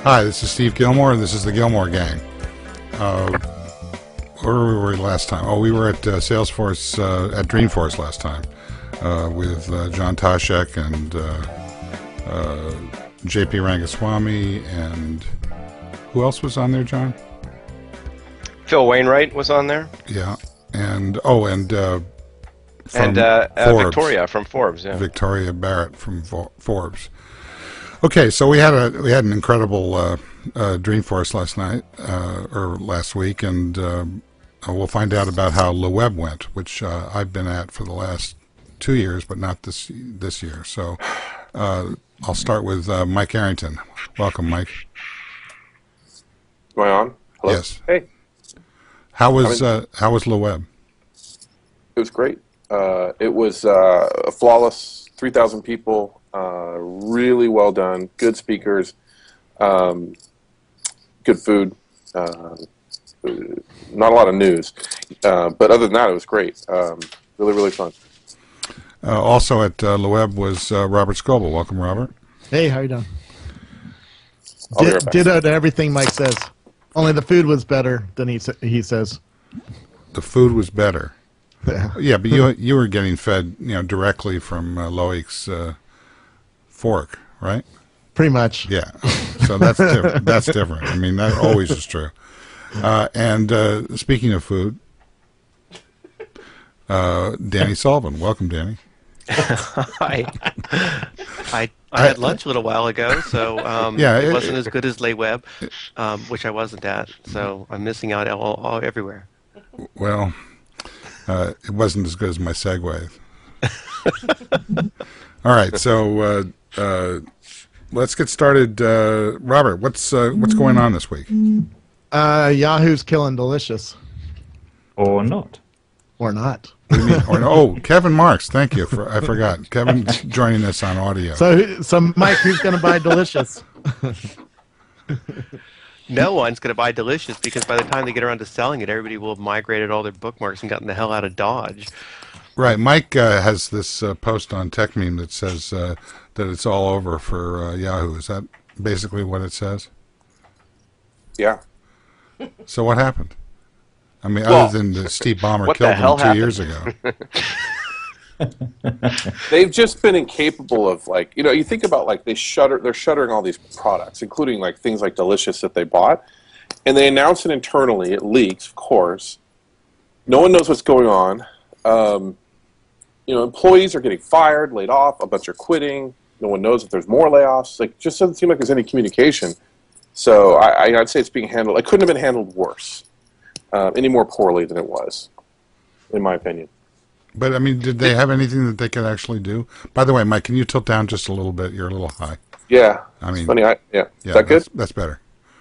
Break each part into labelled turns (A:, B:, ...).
A: Hi, this is Steve Gilmore, and this is the Gilmore Gang. Where were we last time? Oh, we were at Salesforce, at Dreamforce last time, with John Toshek and JP Rangaswamy, and who else was on there, John?
B: Phil Wainwright was on there.
A: Yeah, and
B: Victoria from Forbes. Yeah.
A: Victoria Barrett from Forbes. Okay, so we had an incredible Dreamforce last night or last week, and we'll find out about how Le Web went, which I've been at for the last 2 years, but not this year. So I'll start with Mike Arrington. Welcome, Mike.
C: Am I on? Hello?
A: Yes.
C: Hey.
A: How was Le Web?
C: It was great. It was a flawless 3,000 people. Really well done. Good speakers. Good food. Not a lot of news. But other than that, it was great. Really, really fun.
A: Also at Le Web was Robert Scoble. Welcome, Robert.
D: Hey, how you doing?
C: Ditto
D: to everything Mike says. Only the food was better than he says.
A: The food was better.
D: Yeah.
A: Yeah, but you were getting fed, directly from Loic's fork, right?
D: Pretty much.
A: Yeah. So that's that's different. I mean, that always is true. And speaking of food, Danny Sullivan. Welcome, Danny.
B: Hi. I had lunch a little while ago, so it wasn't as good as Le Web, which I wasn't at. So I'm missing out all everywhere.
A: Well, it wasn't as good as my segue. All right, so let's get started. Robert, what's going on this week?
D: Yahoo's killing Delicious.
E: Or not.
D: Or not.
A: What do you mean? Kevin Marks. Thank you. I forgot. Kevin's joining us on audio.
D: So Mike, who's going to buy Delicious?
B: No one's going to buy Delicious because by the time they get around to selling it, everybody will have migrated all their bookmarks and gotten the hell out of Dodge.
A: Right. Mike has this post on TechMeme that says that it's all over for Yahoo. Is that basically what it says?
C: Yeah.
A: So what happened? I mean, other than the Steve Ballmer killed him 2 years ago.
C: They've just been incapable of, you think about, they're shuttering all these products, including things like Delicious that they bought, and they announce it internally. It leaks, of course. No one knows what's going on. Employees are getting fired, laid off, a bunch are quitting. No one knows if there's more layoffs. Just doesn't seem like there's any communication. So I'd say it's being handled. It couldn't have been handled worse, any more poorly than it was, in my opinion.
A: But, I mean, did they have anything that they could actually do? By the way, Mike, can you tilt down just a little bit? You're a little high.
C: Yeah.
A: I mean,
C: it's funny. Is that good?
A: That's better.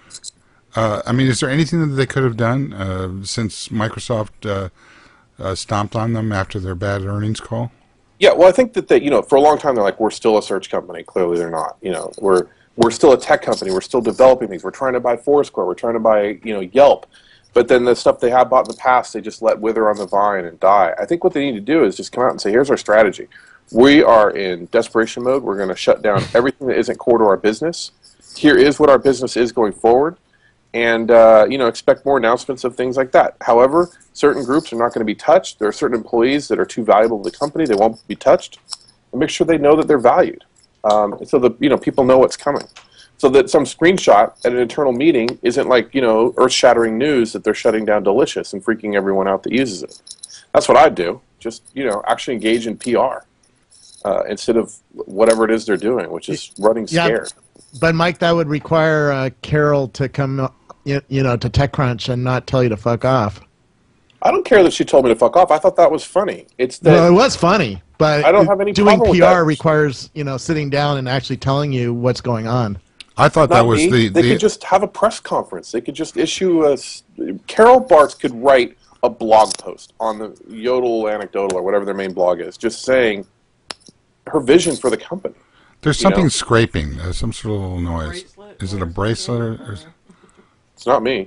A: I mean, is there anything that they could have done since Microsoft stomped on them after their bad earnings call?
C: Yeah, well, I think that for a long time they're like, we're still a search company. Clearly they're not. We're still a tech company. We're still developing things. We're trying to buy Foursquare. We're trying to buy Yelp. But then the stuff they have bought in the past, they just let wither on the vine and die. I think what they need to do is just come out and say, here's our strategy. We are in desperation mode. We're going to shut down everything that isn't core to our business. Here is what our business is going forward. And, expect more announcements of things like that. However, certain groups are not going to be touched. There are certain employees that are too valuable to the company. They won't be touched. And make sure they know that they're valued. So that, people know what's coming. So that some screenshot at an internal meeting isn't earth-shattering news that they're shutting down Delicious and freaking everyone out that uses it. That's what I'd do. Just, actually engage in PR instead of whatever it is they're doing, which is running scared.
D: But, Mike, that would require Carol to come, to TechCrunch and not tell you to fuck off.
C: I don't care that she told me to fuck off. I thought that was funny. It's that
D: well, it was funny, but
C: I don't have any
D: doing
C: problem with
D: PR
C: that.
D: requires, sitting down and actually telling you what's going on.
A: I thought that was
C: They could just have a press conference. They could just issue Carol Bartz could write a blog post on the Yodel Anecdotal or whatever their main blog is, just saying her vision for the company.
A: There's something scraping. There's some sort of little noise. Is it a bracelet? Or
C: It's not me.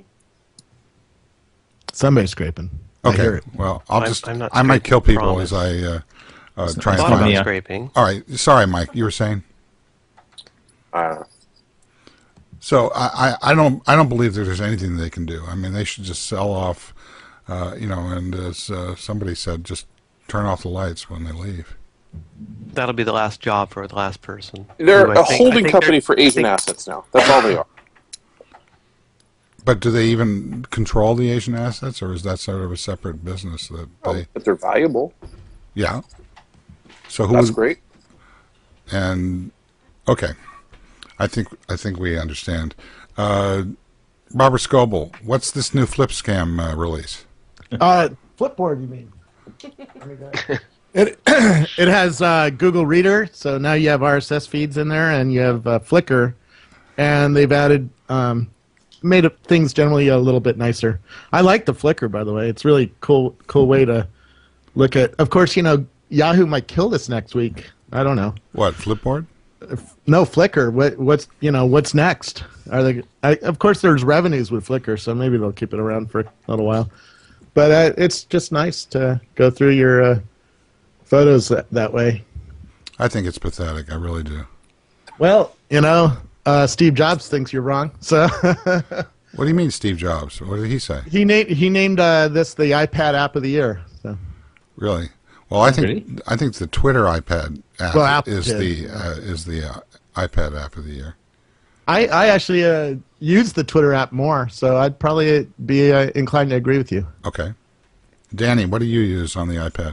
D: Somebody's scraping. I hear
A: Okay.
D: it.
A: Well,
B: I'm not
A: I might kill
B: scraping,
A: people
B: promise.
A: as I try and
B: Thought
A: find
B: about
A: out.
B: scraping.
A: All right. Sorry, Mike. You were saying? So I don't believe that there's anything they can do. I mean, they should just sell off, and as somebody said, just turn off the lights when they leave.
B: That'll be the last job for the last person.
C: They're a holding company for Asian assets now. That's all they are.
A: But do they even control the Asian assets, or is that sort of a separate business that they?
C: But they're valuable.
A: Yeah. So
C: That's great.
A: And okay, I think we understand. Robert Scoble, what's this new FlipScam release?
D: Flipboard, you mean? It has Google Reader, so now you have RSS feeds in there, and you have Flickr, and they've added made things generally a little bit nicer. I like the Flickr, by the way. It's really cool way to look at. Of course, Yahoo might kill this next week. I don't know.
A: What, Flipboard?
D: No, Flickr. What's next? Are they? Of course, there's revenues with Flickr, so maybe they'll keep it around for a little while. But it's just nice to go through your photos that way.
A: I think it's pathetic. I really do.
D: Well, Steve Jobs thinks you're wrong. So.
A: What do you mean, Steve Jobs? What did he say?
D: He named this the iPad app of the year. So.
A: Really? Well, I think the Twitter iPad app is the iPad app of the year.
D: I actually use the Twitter app more, so I'd probably be inclined to agree with you.
A: Okay. Danny, what do you use on the iPad?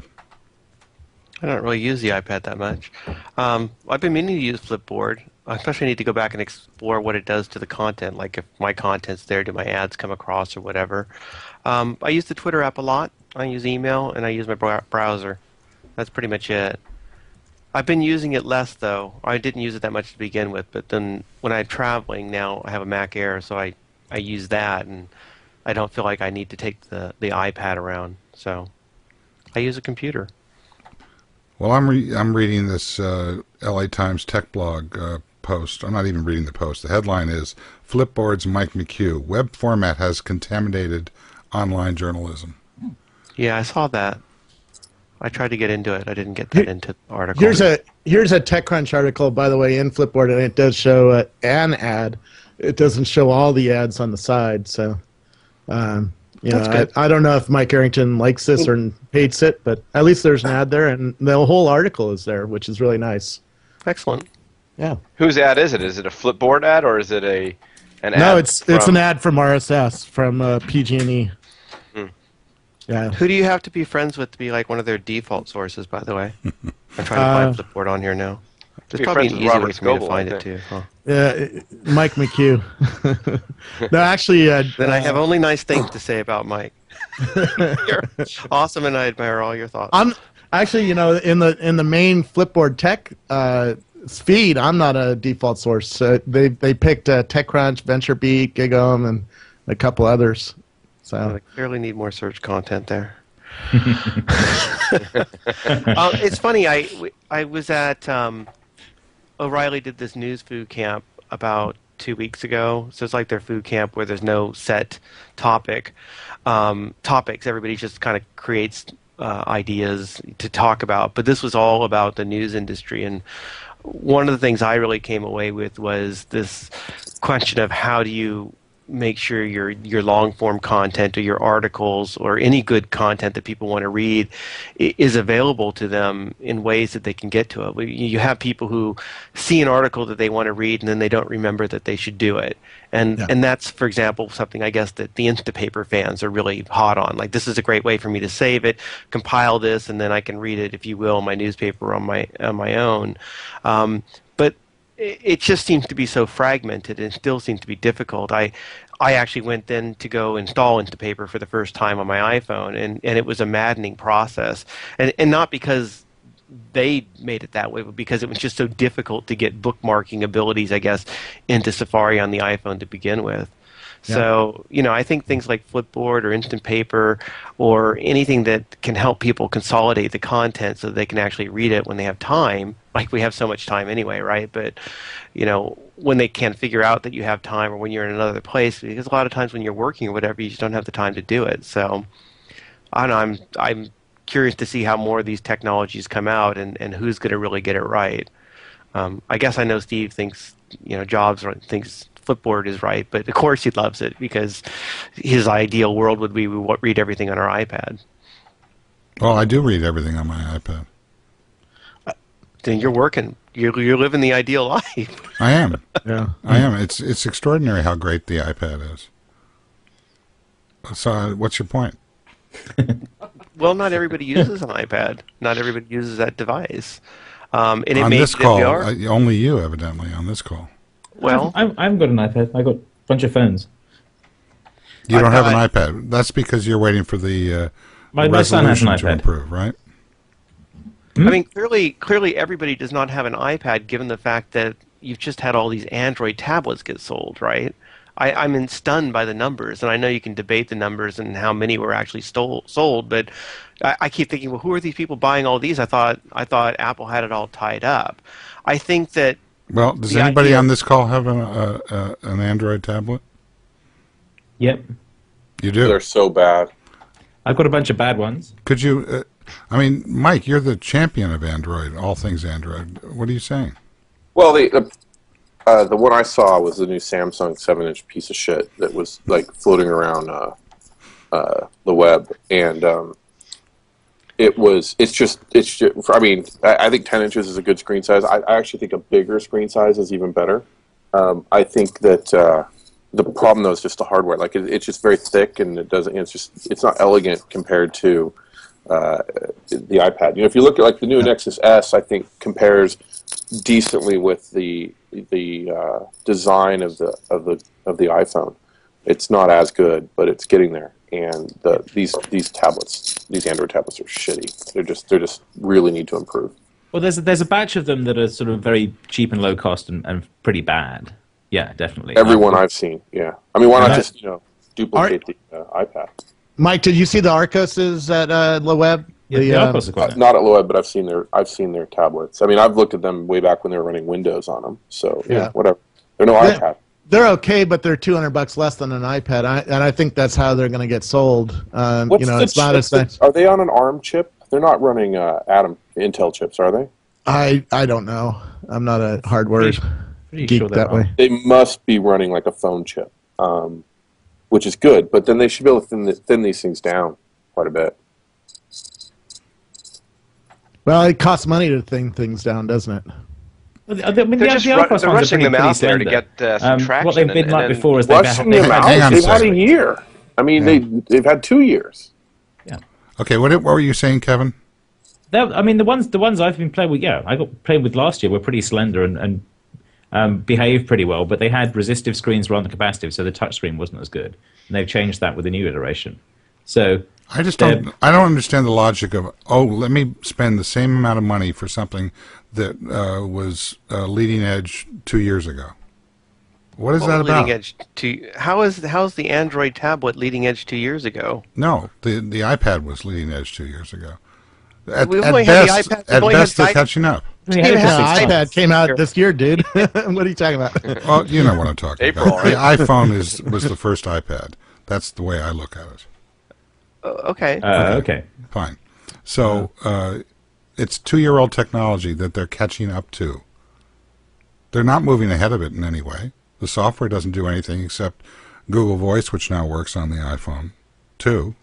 B: I don't really use the iPad that much. I've been meaning to use Flipboard. I especially need to go back and explore what it does to the content, like if my content's there, do my ads come across or whatever. I use the Twitter app a lot. I use email, and I use my browser. That's pretty much it. I've been using it less, though. I didn't use it that much to begin with, but then when I'm traveling now, I have a Mac Air, so I use that, and I don't feel like I need to take the iPad around. So I use a computer.
A: Well, I'm reading this LA Times tech blog post. I'm not even reading the post. The headline is Flipboard's Mike McHugh. Web format has contaminated online journalism.
B: Yeah, I saw that. I tried to get into it. I didn't get that into the article.
D: Here's a TechCrunch article, by the way, in Flipboard, and it does show an ad. It doesn't show all the ads on the side. So, I don't know if Mike Arrington likes this or hates it, but at least there's an ad there, and the whole article is there, which is really nice.
B: Excellent.
D: Yeah.
F: Whose ad is it? Is it a Flipboard ad, or is it an ad?
D: No, it's an ad from RSS, from PG&E. Yeah.
B: Who do you have to be friends with to be like one of their default sources, by the way? I'm trying to find Flipboard on here now. There's probably an easy way for me to find it, too. Huh?
D: Mike McHugh. No, actually...
B: then I have only nice things to say about Mike. You're awesome, and I admire all your thoughts.
D: I'm actually, in the main Flipboard tech feed, I'm not a default source. They picked TechCrunch, VentureBeat, GigOhm, and a couple others. So
B: I clearly need more search content there. It's funny. I was at O'Reilly did this news food camp about 2 weeks ago. So it's like their food camp where there's no set topics. Everybody just kind of creates ideas to talk about. But this was all about the news industry. And one of the things I really came away with was this question of how do you make sure your long form content or your articles or any good content that people want to read is available to them in ways that they can get to it. You have people who see an article that they want to read and then they don't remember that they should do it. And that's, for example, something I guess that the Instapaper fans are really hot on. Like, this is a great way for me to save it, compile this, and then I can read it, if you will, in my newspaper on my own. But it just seems to be so fragmented and still seems to be difficult. I actually went then to go install Instapaper for the first time on my iPhone, and it was a maddening process. And not because they made it that way, but because it was just so difficult to get bookmarking abilities, I guess, into Safari on the iPhone to begin with. So, I think things like Flipboard or Instapaper or anything that can help people consolidate the content so they can actually read it when they have time, like we have so much time anyway, right? But, when they can't figure out that you have time or when you're in another place, because a lot of times when you're working or whatever, you just don't have the time to do it. So, I don't know, I'm curious to see how more of these technologies come out and who's going to really get it right. I guess I know Steve thinks, Jobs thinks Flipboard is right, but of course he loves it because his ideal world would be we read everything on our iPad.
A: Well, I do read everything on my iPad.
B: Then you're working. You're living the ideal life.
A: I am.
D: Yeah.
A: I am. It's extraordinary how great the iPad is. So, what's your point?
B: Well, not everybody uses an iPad. Not everybody uses that device. And it
A: On
B: made
A: this call,
B: WR
A: only you, evidently, on this call.
B: well,
E: I've got an iPad. I got a bunch of phones.
A: You don't have an
B: got-
A: iPad. That's because you're waiting for the
E: My son has an
A: resolution to
E: iPad.
A: improve, right?
B: I mean, clearly, everybody does not have an iPad, given the fact that you've just had all these Android tablets get sold, right? I'm stunned by the numbers, and I know you can debate the numbers and how many were actually sold, but I keep thinking, well, who are these people buying all these? I thought Apple had it all tied up. I think that.
A: Well, does
B: The
A: anybody
B: idea-
A: on this call have an Android tablet?
E: Yep.
A: You do.
C: They're so bad.
E: I've got a bunch of bad ones.
A: Could you? I mean, Mike, you're the champion of Android, all things Android. What are you saying?
C: Well, the one I saw was the new Samsung 7-inch piece of shit that was like floating around the web, and it's just. I mean, I think 10 inches is a good screen size. I actually think a bigger screen size is even better. I think that the problem though is just the hardware. Like it's just very thick, and it doesn't. It's not elegant compared to the iPad. You know, if you look at like the new Nexus S, I think compares decently with the design of the iPhone. It's not as good, but it's getting there. And these tablets, these Android tablets, are shitty. They're just really need to improve.
E: Well, there's a batch of them that are sort of very cheap and low cost and pretty bad. Yeah, definitely.
C: Everyone I've seen, yeah. I mean, why not
D: Yeah.
C: just duplicate the iPad?
D: Mike, did you see the Arcoses at Loeb?
E: Yeah, the Arcos are quite nice.
C: Not at Loeb, but I've seen their tablets. I mean, I've looked at them way back when they were running Windows on them. So
D: Yeah.
C: whatever. They're no
D: Yeah.
C: iPad.
D: They're okay, but they're $200 less than an iPad, and I think that's how they're going to get sold. It's not as nice.
C: Are they on an ARM chip? They're not running Intel chips, are they?
D: I don't know. I'm not a hardware
E: Pretty
D: geek
E: sure they're
D: that way.
C: They must be running like a phone chip, which is good. But then they should be able to thin these things down quite a bit.
D: Well, it costs money to thin things down, doesn't it?
E: Well, I mean,
F: They're
E: the
F: just
E: Arcos
F: they're
E: ones are
F: rushing them
E: pretty
F: out there to
E: slender.
F: get some traction.
E: What they've been
F: and
E: like
F: then-
E: before is they've
C: Rushing
E: had
C: them out.
A: Hang on a
C: They've had a
A: second.
C: year. I mean, they've had 2 years.
A: Okay, what were you saying, Kevin?
E: I mean, the ones I've been playing with, I got playing with last year were pretty slender and behaved pretty well, but they had resistive screens rather than capacitive, so the touchscreen wasn't as good. And they've changed that with the new iteration. So
A: I don't understand the logic of, let me spend the same amount of money for something that was leading edge 2 years ago. What is that about?
B: Leading edge how's the Android tablet leading edge 2 years ago?
A: No, the iPad was leading edge 2 years ago. At
B: We've only had the
A: best,
B: iPad- we've
A: at
B: only
A: best
B: had
A: they're catching up.
E: they had it for
D: Yeah,
E: 6 months.
D: iPad came out this year, dude. What are you talking about?
A: Well, you know what I'm talking
F: April,
A: about.
F: right?
A: The iPhone was the first iPad. That's the way I look at it.
B: Okay.
E: Okay.
A: Fine. So it's 2-year-old technology that they're catching up to. They're not moving ahead of it in any way. The software doesn't do anything except Google Voice, which now works on the iPhone, too.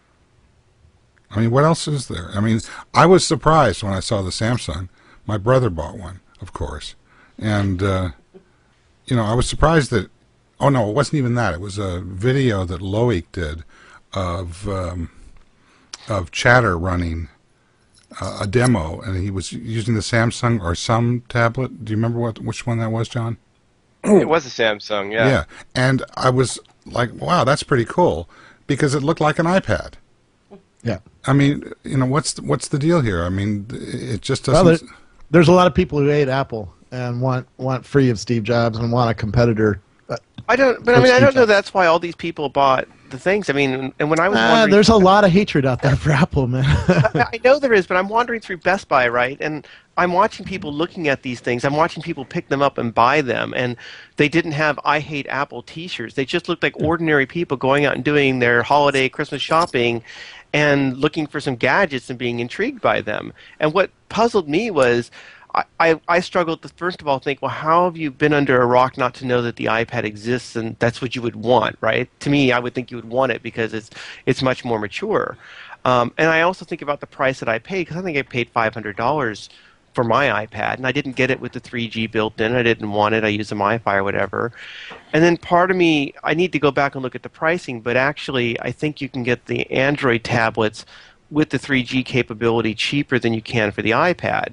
A: I mean, what else is there? I mean, I was surprised when I saw the Samsung. My brother bought one, of course. And, I was surprised that, oh no, it wasn't even that. It was a video that Loic did of Chatter running a demo, and he was using the Samsung or some tablet. Do you remember which one that was, John?
F: It was a Samsung, yeah.
A: Yeah, and I was like, wow, that's pretty cool, because it looked like an iPad.
D: Yeah.
A: I mean, what's the deal here? I mean, it just
D: Well,
A: doesn't.
D: there's a lot of people who hate Apple and want free of Steve Jobs and want a competitor.
B: I don't know. That's why all these people bought the things. I mean, and when I was wondering,
D: There's a lot of hatred out there for Apple, man.
B: I know there is, but I'm wandering through Best Buy, right? And I'm watching people looking at these things. I'm watching people pick them up and buy them. And they didn't have I Hate Apple t-shirts. They just looked like ordinary people going out and doing their holiday, Christmas shopping and looking for some gadgets and being intrigued by them. And what puzzled me was I struggled to first of all think, well, how have you been under a rock not to know that the iPad exists and that's what you would want, right? To me, I would think you would want it because it's much more mature. And I also think about the price that I paid, because I think I paid $500 for my iPad, and I didn't get it with the 3G built in. I didn't want it. I used a MiFi or whatever. And then part of me, I need to go back and look at the pricing, but actually I think you can get the Android tablets with the 3G capability cheaper than you can for the iPad.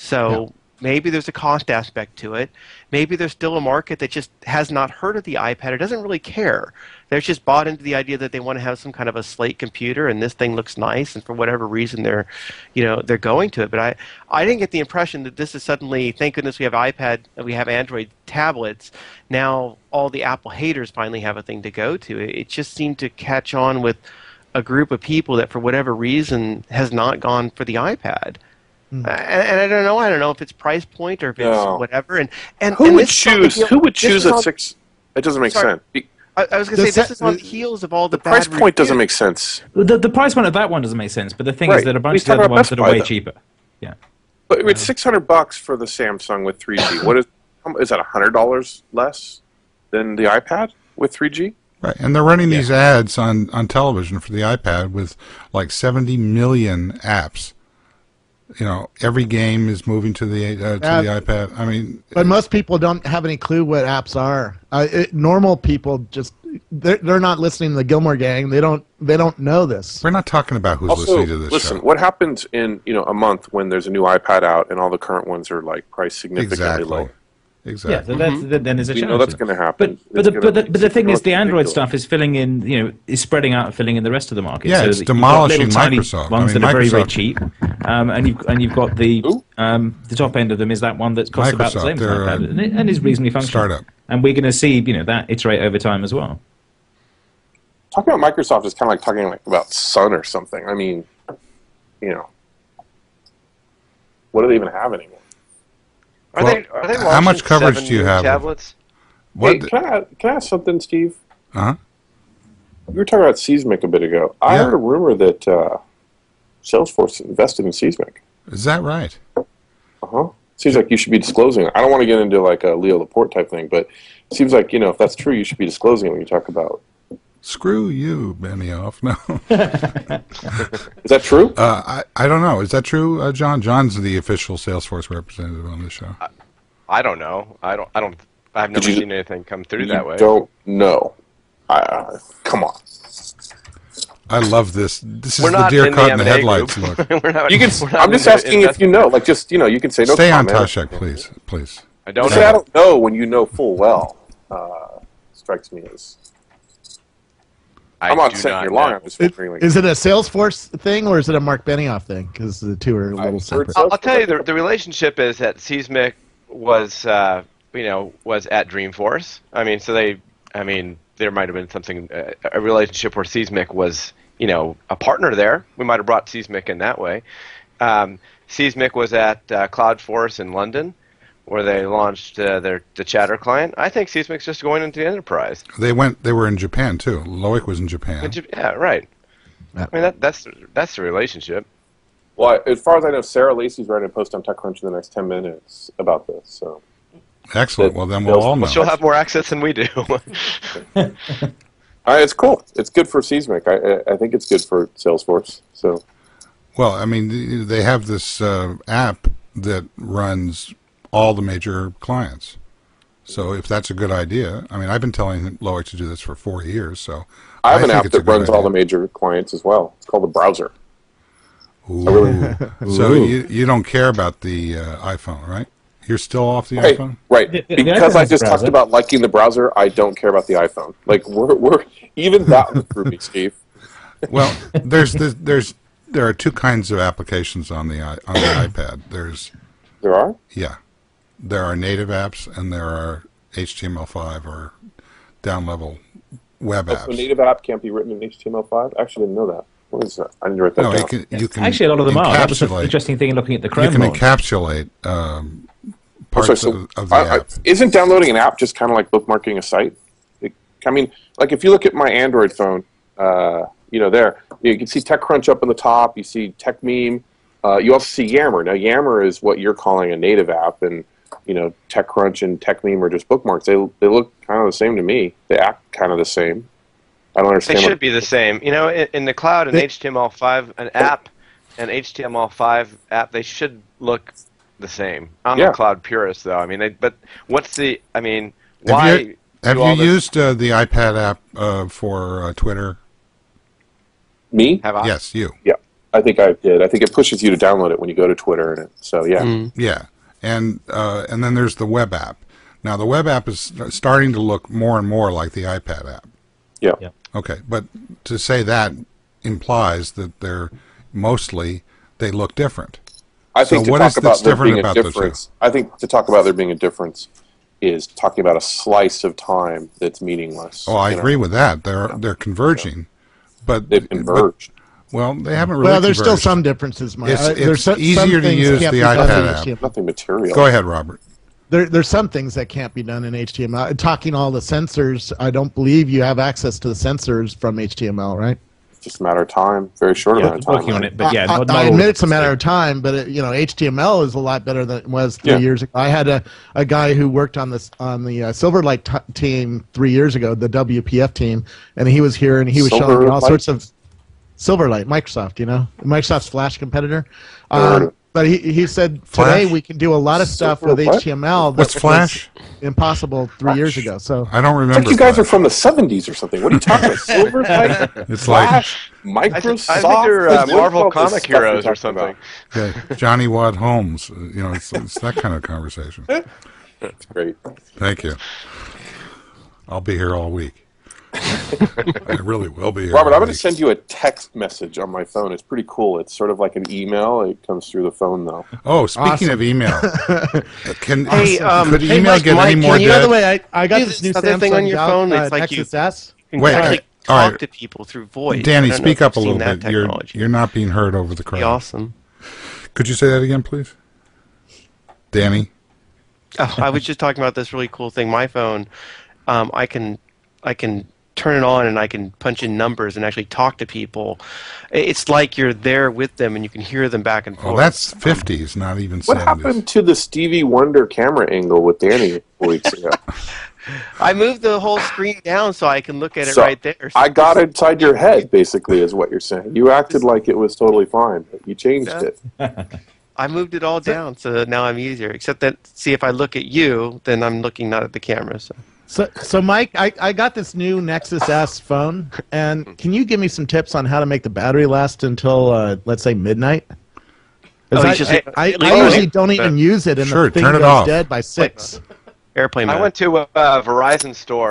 B: So maybe there's a cost aspect to it. Maybe there's still a market that just has not heard of the iPad or doesn't really care. They're just bought into the idea that they want to have some kind of a slate computer and this thing looks nice, and for whatever reason they're going to it. But I didn't get the impression that this is suddenly, thank goodness we have iPad and we have Android tablets. Now all the Apple haters finally have a thing to go to. It just seemed to catch on with a group of people that for whatever reason has not gone for the iPad. And I don't know if it's price point or if it's whatever. And
C: who would choose a 6? It doesn't make sense.
B: I was going to say, this is on the heels of all the bad
C: price point doesn't make sense.
E: The price point of that one doesn't make sense, but the thing is that a bunch of the other ones that are way cheaper. Yeah.
C: But it's $600 for the Samsung with 3G. What is that, $100 less than the iPad with 3G?
A: Right, and they're running these ads on television for the iPad with like 70 million apps. You know, every game is moving to the iPad. I mean,
D: but most people don't have any clue what apps are. Normal people just they're not listening to the Gilmore Gang. They don't know this.
A: We're not talking about who's listening to this
C: listen,
A: show.
C: What happens in a month when there's a new iPad out and all the current ones are like priced significantly lower?
A: Exactly.
E: Yeah, then there's a chance.
C: You know that's going to happen.
E: But the thing is, the Android stuff is filling in, is spreading out and filling in the rest of the market.
A: Yeah,
E: so
A: it's demolishing Microsoft.
E: Ones that are very, very cheap, and you've got the top end of them is that one that costs about the same as iPad and is reasonably functional.
A: Startup.
E: And we're going to see, that iterate over time as well.
C: Talking about Microsoft is kind of like talking about Sun or something. I mean, what do they even have anymore?
F: Are they
A: how much coverage do you have?
F: Tablets?
C: Hey, can I ask something, Steve?
A: Uh-huh.
C: You were talking about Seismic a bit ago. I heard a rumor that Salesforce invested in Seismic.
A: Is that right?
C: Uh-huh. Seems like you should be disclosing it. I don't want to get into like a Leo Laporte type thing, but it seems like, if that's true, you should be disclosing it when you talk about.
A: Screw you, Benioff. No.
C: Is that true?
A: I don't know. Is that true, John? John's the official Salesforce representative on this show.
F: I don't know. I've never seen anything come through that way.
C: Don't know. Come on.
A: I love this. This is the deer caught in the headlights look.
C: I'm just asking if you know. Like, just you can say no.
A: Stay on Toshek, please.
F: I don't
C: know. I don't know when you know full well. Strikes me as. I'm not saying you're lying. I'm just wondering.
D: Is it a Salesforce thing or is it a Mark Benioff thing? Because the two are a little separate.
F: I'll tell you, the relationship is that Seismic was at Dreamforce. There might have been something, a relationship where Seismic was, a partner there. We might have brought Seismic in that way. Seismic was at Cloudforce in London, where they launched the Chatter client. I think Seismic's just going into the enterprise.
A: They were in Japan too. Loic was in Japan.
F: Yeah, right. Yeah. I mean that's the relationship.
C: Well, as far as I know, Sarah Lacey's writing a post on TechCrunch in the next 10 minutes about this. So.
A: Excellent. Well, then we'll all know.
F: She'll have more access than we do.
C: It's cool. It's good for Seismic. I think it's good for Salesforce. So.
A: Well, they have this app that runs all the major clients. So if that's a good idea, I've been telling Loic to do this for 4 years. So
C: I have an app that runs all the major clients as well. It's called the Browser.
A: Ooh. So you don't care about the iPhone, right? You're still off the iPhone?
C: Right. Because I just talked about liking the browser, I don't care about the iPhone. Like we're even that through me, Steve.
A: Well, there are two kinds of applications on the iPad.
C: There are?
A: Yeah. There are native apps and there are HTML5 or down-level web apps.
C: So a native app can't be written in HTML5? I actually didn't know that. What is that? I didn't write that down.
A: You can
E: actually, a lot of them are. That was an interesting thing in looking at the Chrome.
A: You can encapsulate parts of the app.
C: Isn't downloading an app just kind of like bookmarking a site? Like if you look at my Android phone, there you can see TechCrunch up on the top. You see TechMeme. You also see Yammer. Now, Yammer is what you're calling a native app, and TechCrunch and TechMeme are just bookmarks. They look kind of the same to me. They act kind of the same. I don't understand.
F: They should be the same. In the cloud, an HTML5 an app, an HTML5 app, they should look the same. I'm a cloud purist, though. I mean, but what's the? I mean, why?
A: Have you used the iPad app for Twitter?
C: Me?
F: Have I?
A: Yes, you.
C: Yeah, I think I did. I think it pushes you to download it when you go to Twitter, and so yeah.
A: Yeah, and then there's the web app. Now the web app is starting to look more and more like the iPad app.
C: Yeah.
A: Okay, but to say that implies that they look different.
C: I think
A: so
C: to talk about there being a difference. I think to talk about there being a difference is talking about a slice of time that's meaningless.
A: Oh, I agree with that. They're converging, but
C: they've converged.
A: Well, they haven't really.
D: Well, there's
A: converged.
D: still some differences, Mike.
A: It's easier to use the iPad app.
C: Nothing material.
A: Go ahead, Robert.
D: There's some things that can't be done in HTML. Talking all the sensors, I don't believe you have access to the sensors from HTML, right?
C: It's just a matter of time. Very short amount of time.
E: Working on it, but
D: I admit it's a matter of time, but HTML is a lot better than it was 3 years ago. I had a guy who worked on the Silverlight team 3 years ago, the WPF team, and he was here and he was showing me all sorts of Silverlight, Microsoft, Microsoft's Flash competitor. But he said today we can do a lot of stuff with HTML.
A: What's Flash?
D: Impossible 3 years ago. So
A: I don't remember.
C: It's like you guys are from the 70s or something. What are you talking about? Silverlight?
A: It's
C: Flash? Microsoft?
F: I think they're Marvel comic heroes or something.
A: Okay. Johnny Watt Holmes. It's that kind of conversation.
C: That's great.
A: Thank you. I'll be here all week. I really will be here.
C: Robert, I'm going to send you a text message on my phone. It's pretty cool. It's sort of like an email. It comes through the phone, though.
A: Oh, speaking of email, could email
B: Mike,
A: get any more
D: By the
A: dead?
D: way, I got this new Samsung
B: thing on your phone. It's like
D: Nexus S.
B: You can
A: Wait,
B: actually
A: all
B: talk
A: right.
B: to people through voice.
A: Danny,
B: I don't know
A: speak
B: if
A: up a
B: you've
A: little
B: seen that
A: bit.
B: technology.
A: You're not being heard over the crowd.
B: Pretty awesome.
A: Could you say that again, please? Danny?
B: Oh, I was just talking about this really cool thing. My phone, I can turn it on and I can punch in numbers and actually talk to people. It's like you're there with them and you can hear them back and forth.
A: Well, that's 50s, not even 70s.
C: What happened to the Stevie Wonder camera angle with Danny 4 weeks ago?
B: I moved the whole screen down so I can look at it
C: So,
B: right there.
C: I got inside your head, basically, is what you're saying. You acted like it was totally fine, but you changed it.
B: I moved it all down, so now I'm easier. Except that, see, if I look at you, then I'm looking not at the camera.
D: So Mike, I got this new Nexus S phone, and can you give me some tips on how to make the battery last until, let's say, midnight? I usually don't even use it, and the thing
A: turn it
D: goes
A: off.
D: dead by 6.
B: Airplane mode.
F: I went to a Verizon store,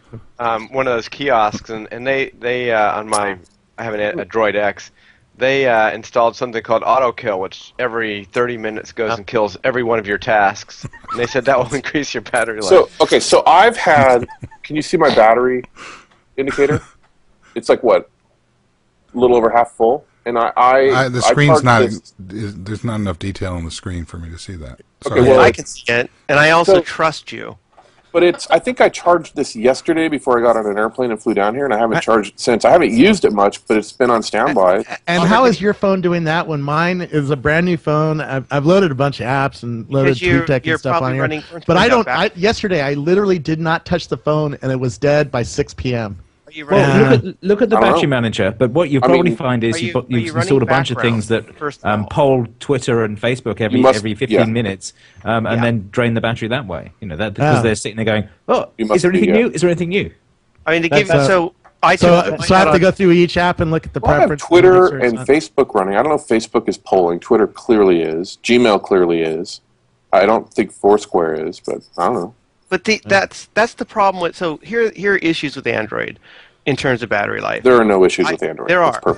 F: one of those kiosks, and they on my I have a Droid X. They installed something called Auto Kill, which every 30 minutes goes and kills every one of your tasks. And they said that will increase your battery life.
C: So I've had. Can you see my battery indicator? It's like what, a little over half full, and
A: the screen's
C: charged
A: not. There's not enough detail on the screen for me to see that.
C: Okay, well,
B: I can see it, and I also trust you.
C: But I think I charged this yesterday before I got on an airplane and flew down here, and I haven't charged it since. I haven't used it much, but it's been on standby.
D: And how is your phone doing that when mine is a brand new phone? I've loaded a bunch of apps and loaded TweetDeck and stuff on here. But I don't. Yesterday, I literally did not touch the phone, and it was dead by 6 p.m.
E: Well, look at the battery manager. But what you'll probably find is you've installed a bunch of things that poll Twitter and Facebook every 15 minutes, and then drain the battery that way. Because they're sitting there going, "Oh, is there anything new? Is there anything new?"
B: I mean, to give so I
D: have to go through each app and look at the preferences.
C: I have Twitter and Facebook running. I don't know if Facebook is polling. Twitter clearly is. Gmail clearly is. I don't think Foursquare is, but I don't know.
B: But that's the problem with. So here are issues with Android in terms of battery life.
C: There are no issues with Android.
B: There are.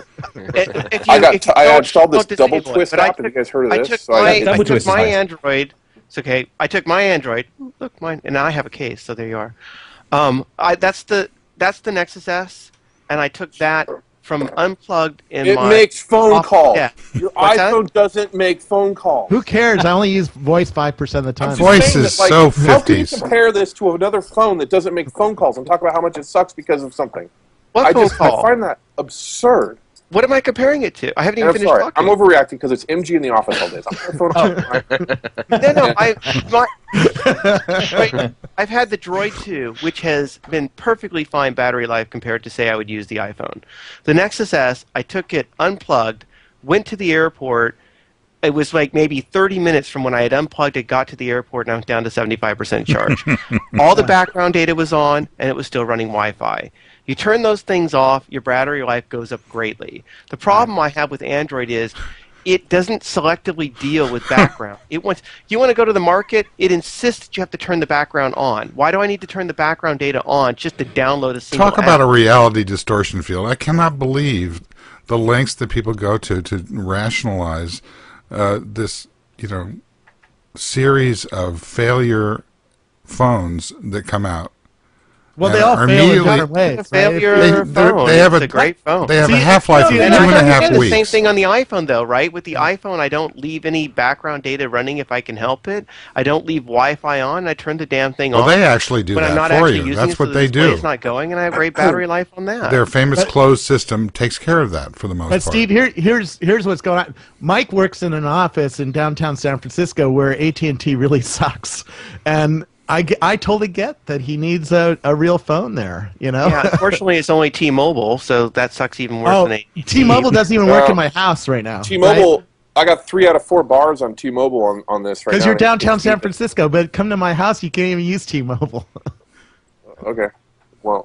C: I installed this double twist app. Have you guys heard of this?
B: I took my Android. It's okay. I took my Android. Look, mine, and I have a case. So there you are. That's the Nexus S, and I took that from unplugged in
C: it
B: my. It
C: makes phone calls.
B: Yeah.
C: Your iPhone doesn't make phone calls.
D: Who cares? I only use voice 5% of the time.
A: Voice is so 50s.
C: How can you compare this to another phone that doesn't make phone calls and talk about how much it sucks because of something?
B: What phone call?
C: I find that absurd.
B: What am I comparing it to? I haven't
C: And
B: even
C: I'm
B: finished
C: sorry,
B: talking.
C: I'm overreacting because it's MG in the office all day. It's on my phone.
B: No, I've had the Droid 2, which has been perfectly fine battery life compared to, say, I would use the iPhone. The Nexus S, I took it unplugged, went to the airport. It was like maybe 30 minutes from when I had unplugged it, got to the airport, and I was down to 75% charge. All the background data was on, and it was still running Wi-Fi. You turn those things off, your battery life goes up greatly. The problem I have with Android is it doesn't selectively deal with background. You want to go to the market, it insists that you have to turn the background on. Why do I need to turn the background data on just to download a single
A: Talk about
B: app?
A: a reality distortion field. I cannot believe the lengths that people go to rationalize this, series of failure phones that come out.
D: Well, they all
A: Are
D: fail in
A: immediately-
D: different ways.
B: It's a failure
D: right?
B: phone.
A: they have
B: It's
A: a
B: a great phone.
A: They have
D: See,
A: a half-life of
D: see,
A: 2.5
B: I do
A: weeks.
B: the same thing on the iPhone, though, right? With the iPhone, I don't leave any background data running if I can help it. I don't leave Wi-Fi on. I turn the damn thing
A: Well,
B: on.
A: they actually do
B: when I'm
A: that
B: not
A: for
B: actually
A: you.
B: using
A: That's
B: it, so
A: what
B: the
A: they
B: display
A: do.
B: is not going, and I have great battery life on that.
A: Their famous closed system takes care of that for the most
D: But
A: part.
D: Steve, here's what's going on. Mike works in an office in downtown San Francisco where AT&T really sucks, and I totally get that he needs a real phone there.
B: Yeah, unfortunately, it's only T-Mobile, so that sucks even worse than AT&T.
D: T-Mobile doesn't even work
C: Well,
D: in my house right now.
C: T-Mobile,
D: right?
C: I got 3 out of 4 bars on T-Mobile on this right now.
D: Because you're
C: and
D: downtown
C: it's-
D: San Francisco, but come to my house, you can't even use T-Mobile.
C: Okay. Well,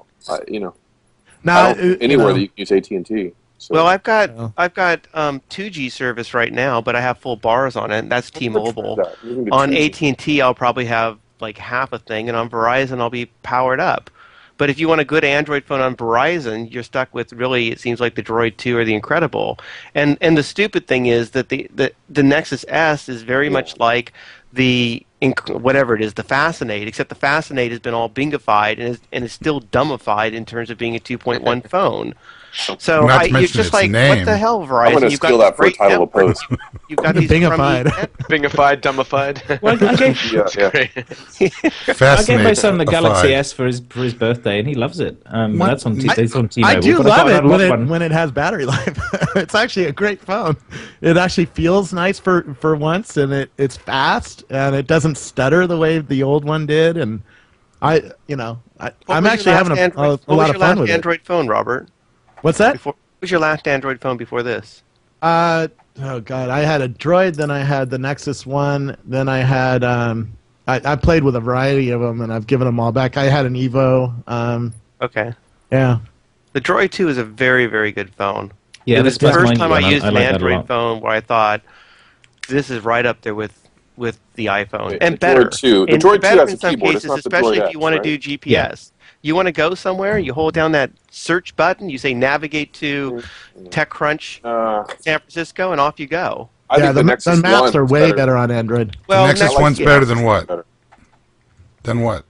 D: Now,
C: I don't anywhere that you can use AT&T. So.
B: Well, I've got
D: Oh.
B: 2G service right now, but I have full bars on it. And that's T-Mobile.
C: You can do
B: On
C: 2G.
B: AT&T, I'll probably have like half a thing, and on Verizon, I'll be powered up. But if you want a good Android phone on Verizon, you're stuck with really, it seems like the Droid 2 or the Incredible. And the stupid thing is that the Nexus S is very much like the whatever it is, the Fascinate, except the Fascinate has been all bingified and is still dumbified in terms of being a 2.1 phone. So
A: Not to
B: you're
A: mention
B: just
A: its
B: like,
A: name.
B: what the hell, Verizon?
C: I'm going to
B: You've
C: steal
B: got
C: that for a
B: great
C: title of a
B: network.
C: post.
B: You've got these
D: Bingified.
F: Bingified, dumbified.
E: Well, I gave,
C: Yeah, yeah.
F: Great.
E: I gave my son the Galaxy
A: Fascinating.
E: S for his birthday, and he loves it.
A: What?
E: That's on it's on T-Mobile.
D: I do
E: but
D: love
E: thought
D: it
E: I'd
D: when
E: love one.
D: when it has battery life. It's actually a great phone. It actually feels nice for once, and it's fast, and it doesn't stutter the way the old one did. And I'm actually having a lot of fun with it.
B: Android phone, Robert?
D: What's that?
B: What was your last Android phone before this?
D: Oh god, I had a Droid, then I had the Nexus One, then I had I played with a variety of them, and I've given them all back. I had an Evo.
B: Okay.
D: Yeah.
B: The Droid 2 is a very, very good phone.
E: Yeah,
B: it was
E: that's
B: the first
E: mine,
B: time I
E: and
B: used an
E: like that a
B: Android
E: lot.
B: phone where I thought, this is right up there with the iPhone.
C: The
B: And
C: Droid
B: better.
C: 2 the
B: And
C: Droid 2
B: better
C: has
B: in
C: a
B: some
C: keyboard. It's
B: cases,
C: not the
B: especially
C: Droid
B: if you
C: X,
B: want to
C: right?
B: do GPS. You want to go somewhere, you hold down that search button, you say navigate to TechCrunch San Francisco, and off you go.
C: I
D: Yeah,
C: think the Nexus
D: the maps
C: 1
D: are
C: is
D: way better on Android.
B: Well,
A: the Nexus
B: Nexus-
A: One's
B: yeah.
A: better than what?
C: Better.
A: Than what?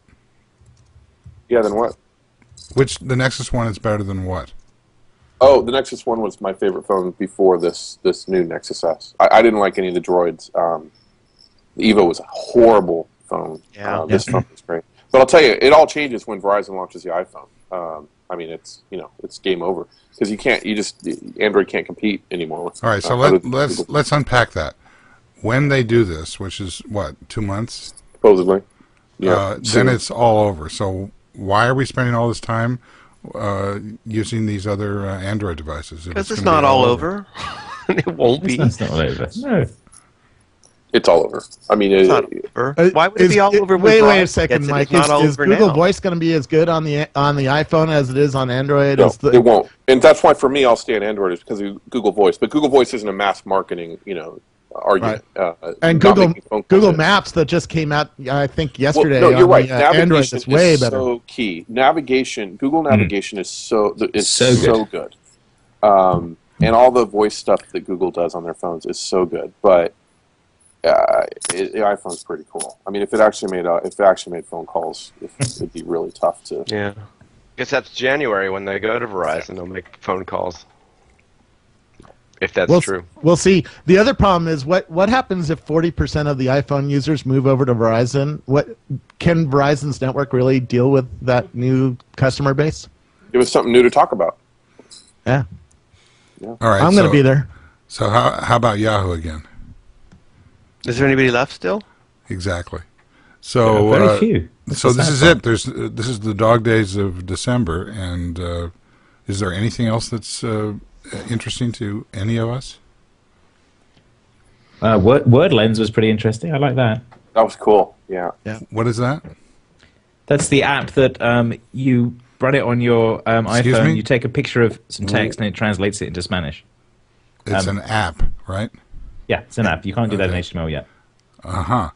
C: Yeah, then what?
A: The Nexus One is better than what?
C: Oh, the Nexus 1 was my favorite phone before this new Nexus S. I didn't like any of the Droids. The Evo was a horrible phone.
B: Yeah.
C: This phone is great. But I'll tell you, it all changes when Verizon launches the iPhone. I mean, it's game over because Android can't compete anymore with.
A: All right, so let's unpack that. When they do this, which is what, 2 months,
C: supposedly. Yeah.
A: then
C: soon.
A: it's all over. So why are we spending all this time using these other Android devices? if
B: Because it's
A: gonna
B: not
A: be
B: all over. It won't be.
E: That's not all over. No.
C: It's all over. I mean,
B: It's not over. Why would it be all over? when
D: Wait
B: Verizon
D: a second,
B: gets it?
D: Mike.
B: It's not all
D: Is
B: over
D: Google
B: now.
D: Voice going to be as good on the iPhone as it is on Android?
C: No, it won't. And that's why for me, I'll stay on Android is because of Google Voice. But Google Voice isn't a mass marketing, argument.
D: And
C: not making phone calls
D: Google
C: yet.
D: Maps that just came out, I think
C: Well,
D: yesterday.
C: no, you're
D: on
C: right.
D: the, Android
C: Navigation
D: is way
C: is
D: better.
C: so key. Google Navigation is so
E: So
C: good. And all the voice stuff that Google does on their phones is so good. But the iPhone's pretty cool. I mean, if it actually made phone calls, it'd be really tough to.
B: Yeah.
F: Guess that's January when they go to Verizon. They'll make phone calls. If that's
D: We'll,
F: true.
D: we'll see. The other problem is what happens if 40% of the iPhone users move over to Verizon? What can Verizon's network really deal with that new customer base?
C: It was something new to talk about.
D: Yeah.
A: All right,
D: I'm going to be there.
A: So how about Yahoo again?
B: Is there anybody left still?
A: Exactly. So
E: very few.
A: So this is it. This is the dog days of December, and is there anything else that's interesting to any of us?
E: Word Lens was pretty interesting. I like that.
C: That was cool. Yeah.
A: What is that?
E: That's the app that you run it on your
A: Excuse
E: iPhone.
A: me?
E: You take a picture of some text and it translates it into Spanish.
A: It's an app, right?
E: Yeah, it's an app. You can't do that in HTML yet.
A: Uh-huh.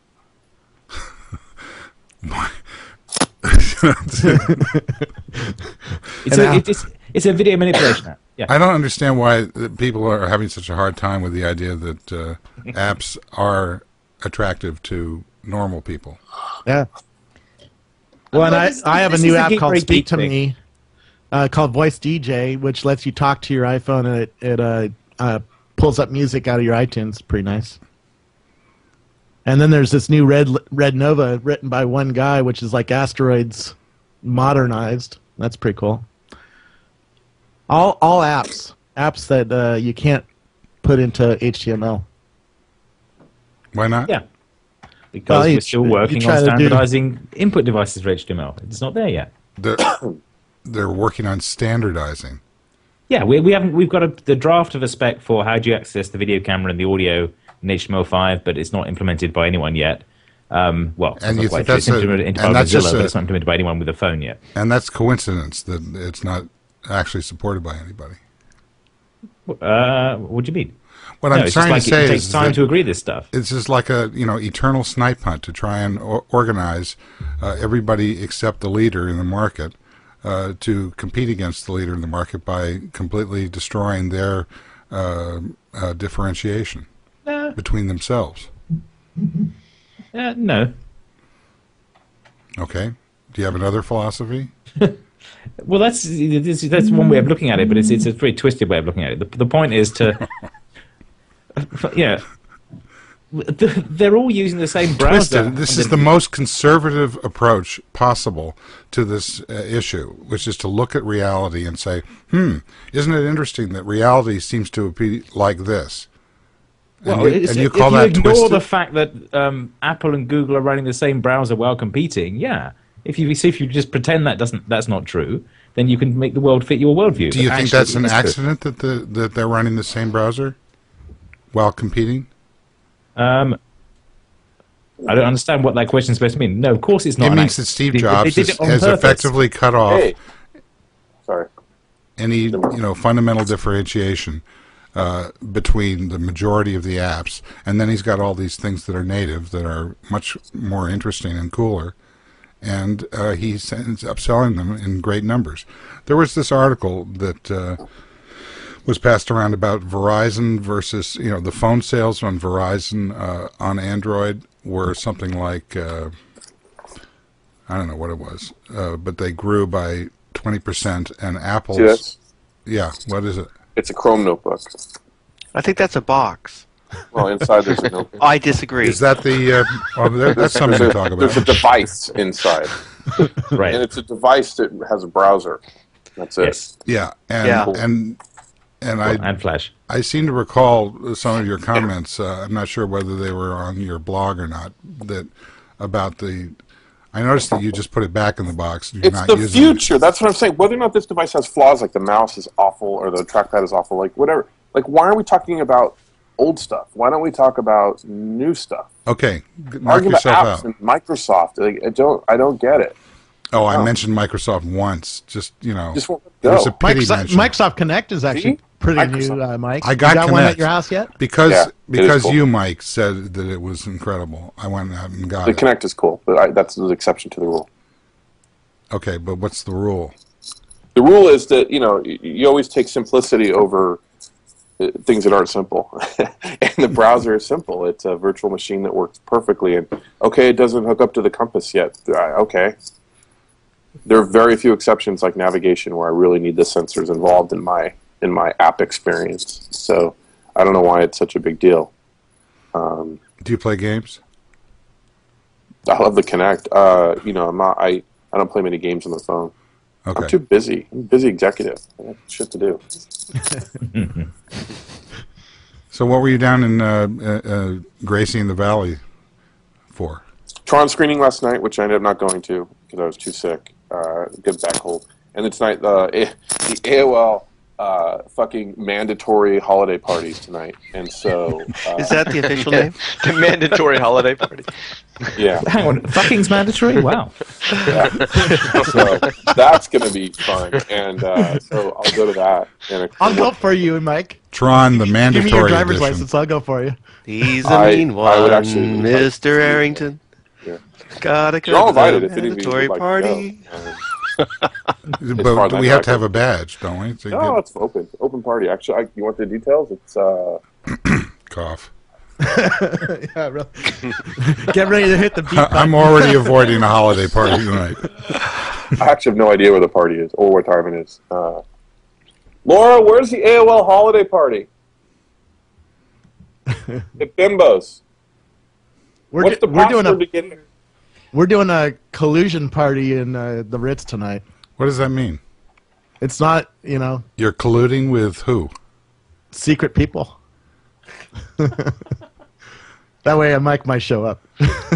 E: It's a video manipulation app. Yeah.
A: I don't understand why people are having such a hard time with the idea that apps are attractive to normal people.
D: Yeah. Well, and I have a new app called Speak to Me, called Voice DJ, which lets you talk to your iPhone, and it pulls up music out of your iTunes. Pretty nice. And then there's this new Red Nova written by one guy, which is like Asteroids modernized. That's pretty cool. All apps that you can't put into HTML.
A: Why not?
E: Yeah. Because we're still working on
D: to do-
E: standardizing input devices for HTML. It's not there yet.
A: They're working on standardizing.
E: Yeah, we've got the draft of a spec for how do you access the video camera and the audio in HTML5, but it's not implemented by anyone yet. Well,
A: And
E: it's
A: you
E: not
A: think
E: quite true.
A: that's
E: It's implemented by
A: and that's just
E: Mozilla, but it's not implemented by anyone with a phone yet.
A: And that's coincidence that it's not actually supported by anybody.
E: What do you mean?
A: What
E: No,
A: I'm
E: it's just
A: trying
E: like
A: to say
E: it takes
A: is
E: time
A: that
E: to agree this stuff.
A: it's just like a eternal snipe hunt to try and organize everybody except the leader in the market to compete against the leader in the market by completely destroying their differentiation between themselves.
E: No.
A: Okay. Do you have another philosophy?
E: Well, that's one way of looking at it, but it's a very twisted way of looking at it. The point is to, they're all using the same browser.
A: Twisted. This is the most conservative approach possible to this issue, which is to look at reality and say, isn't it interesting that reality seems to be like this?
E: Well,
A: and you call
E: if
A: that
E: you ignore
A: twisted?
E: the fact that Apple and Google are running the same browser while competing, yeah. If you just pretend that's not true, then you can make the world fit your worldview.
A: Do you
E: But
A: think
E: actually,
A: that's an
E: it is true.
A: accident that they're running the same browser while competing?
E: I don't understand what that question is supposed to mean. No, of course it's not.
A: It
E: an
A: means that
E: accident.
A: Steve
E: They
A: Jobs
E: did it on
A: has
E: purpose.
A: effectively cut off
C: Hey. Sorry.
A: any fundamental differentiation between the majority of the apps, and then he's got all these things that are native that are much more interesting and cooler, and he ends up selling them in great numbers. There was this article that was passed around about Verizon versus, the phone sales on Verizon on Android were something like, I don't know what it was, but they grew by 20%, and Apple's...
C: See this?
A: Yeah, what is it?
C: It's a Chrome notebook.
B: I think that's a box.
C: Well, inside there's a notebook.
B: I disagree.
A: Is that the... that's something to talk about.
C: There's a device inside,
E: Right.
C: and it's a device that has a browser. That's it.
E: Yes.
A: Yeah, and
B: Yeah.
E: And Flash.
A: I seem to recall some of your comments. I'm not sure whether they were on your blog or not. I noticed that you just put it back in the box. You're
C: It's
A: not
C: the
A: using it.
C: future. That's what I'm saying. Whether or not this device has flaws, like the mouse is awful or the trackpad is awful, like whatever. Like, why are we talking about old stuff? Why don't we talk about new stuff?
A: Okay, knock
C: Arguing about
A: yourself
C: apps
A: out.
C: and Microsoft. Like, I don't get it.
A: Oh, I mentioned Microsoft once. Just
C: Just won't
A: it was a
C: go.
A: pity mention.
D: Microsoft Connect is actually
C: See?
D: pretty
C: Microsoft.
D: new, Mike.
A: I got
D: you got one
A: Connect.
D: at your house yet?
A: because
C: Yeah, it is cool.
A: you, Mike, said that it was incredible. I went out and got
C: The
A: it.
C: Kinect is cool, but that's the exception to the rule.
A: Okay, but what's the rule?
C: The rule is that you always take simplicity over things that aren't simple. And the browser is simple. It's a virtual machine that works perfectly. And okay, it doesn't hook up to the compass yet. Okay. There are very few exceptions, like navigation, where I really need the sensors involved in my app experience. So I don't know why it's such a big deal.
A: Do you play games?
C: I love the Kinect. I don't play many games on the phone.
A: Okay.
C: I'm too busy. I'm a busy executive. I got shit to do.
A: So what were you down in Gracie in the Valley for?
C: Tron screening last night, which I ended up not going to because I was too sick. Good back hold. And then tonight, the AOL fucking mandatory holiday parties tonight. And so...
B: Is that the official name?
F: The mandatory holiday party.
C: Yeah.
E: Hang on, fucking's mandatory? Wow.
C: Yeah. So that's going to be fun. And so I'll go to that. And
D: I'll go for you, Mike.
A: Tron, the
D: Give
A: mandatory
D: me your driver's
A: edition.
D: license. I'll go for you.
B: He's
C: I-
B: a mean
C: I would
B: one,
C: actually-
B: Mr. Arrington.
C: Yeah.
B: Gotta
C: You're all
B: go to
C: invited
B: the
C: if any of you
B: mandatory
C: would like
B: party.
C: to go.
A: But we have to have a badge, don't we? To
C: No, it's open party. Actually, you want the details? It's
A: cough.
D: Yeah, really. Get ready to hit the beat button.
A: I'm already avoiding a holiday party tonight.
C: I actually have no idea where the party is or what time it is. Laura, where's the AOL holiday party? At Bimbo's. What's the password to get in?
D: We're doing a collusion party in the Ritz tonight.
A: What does that mean?
D: It's not,
A: You're colluding with who?
D: secret people. That way Mike might show up.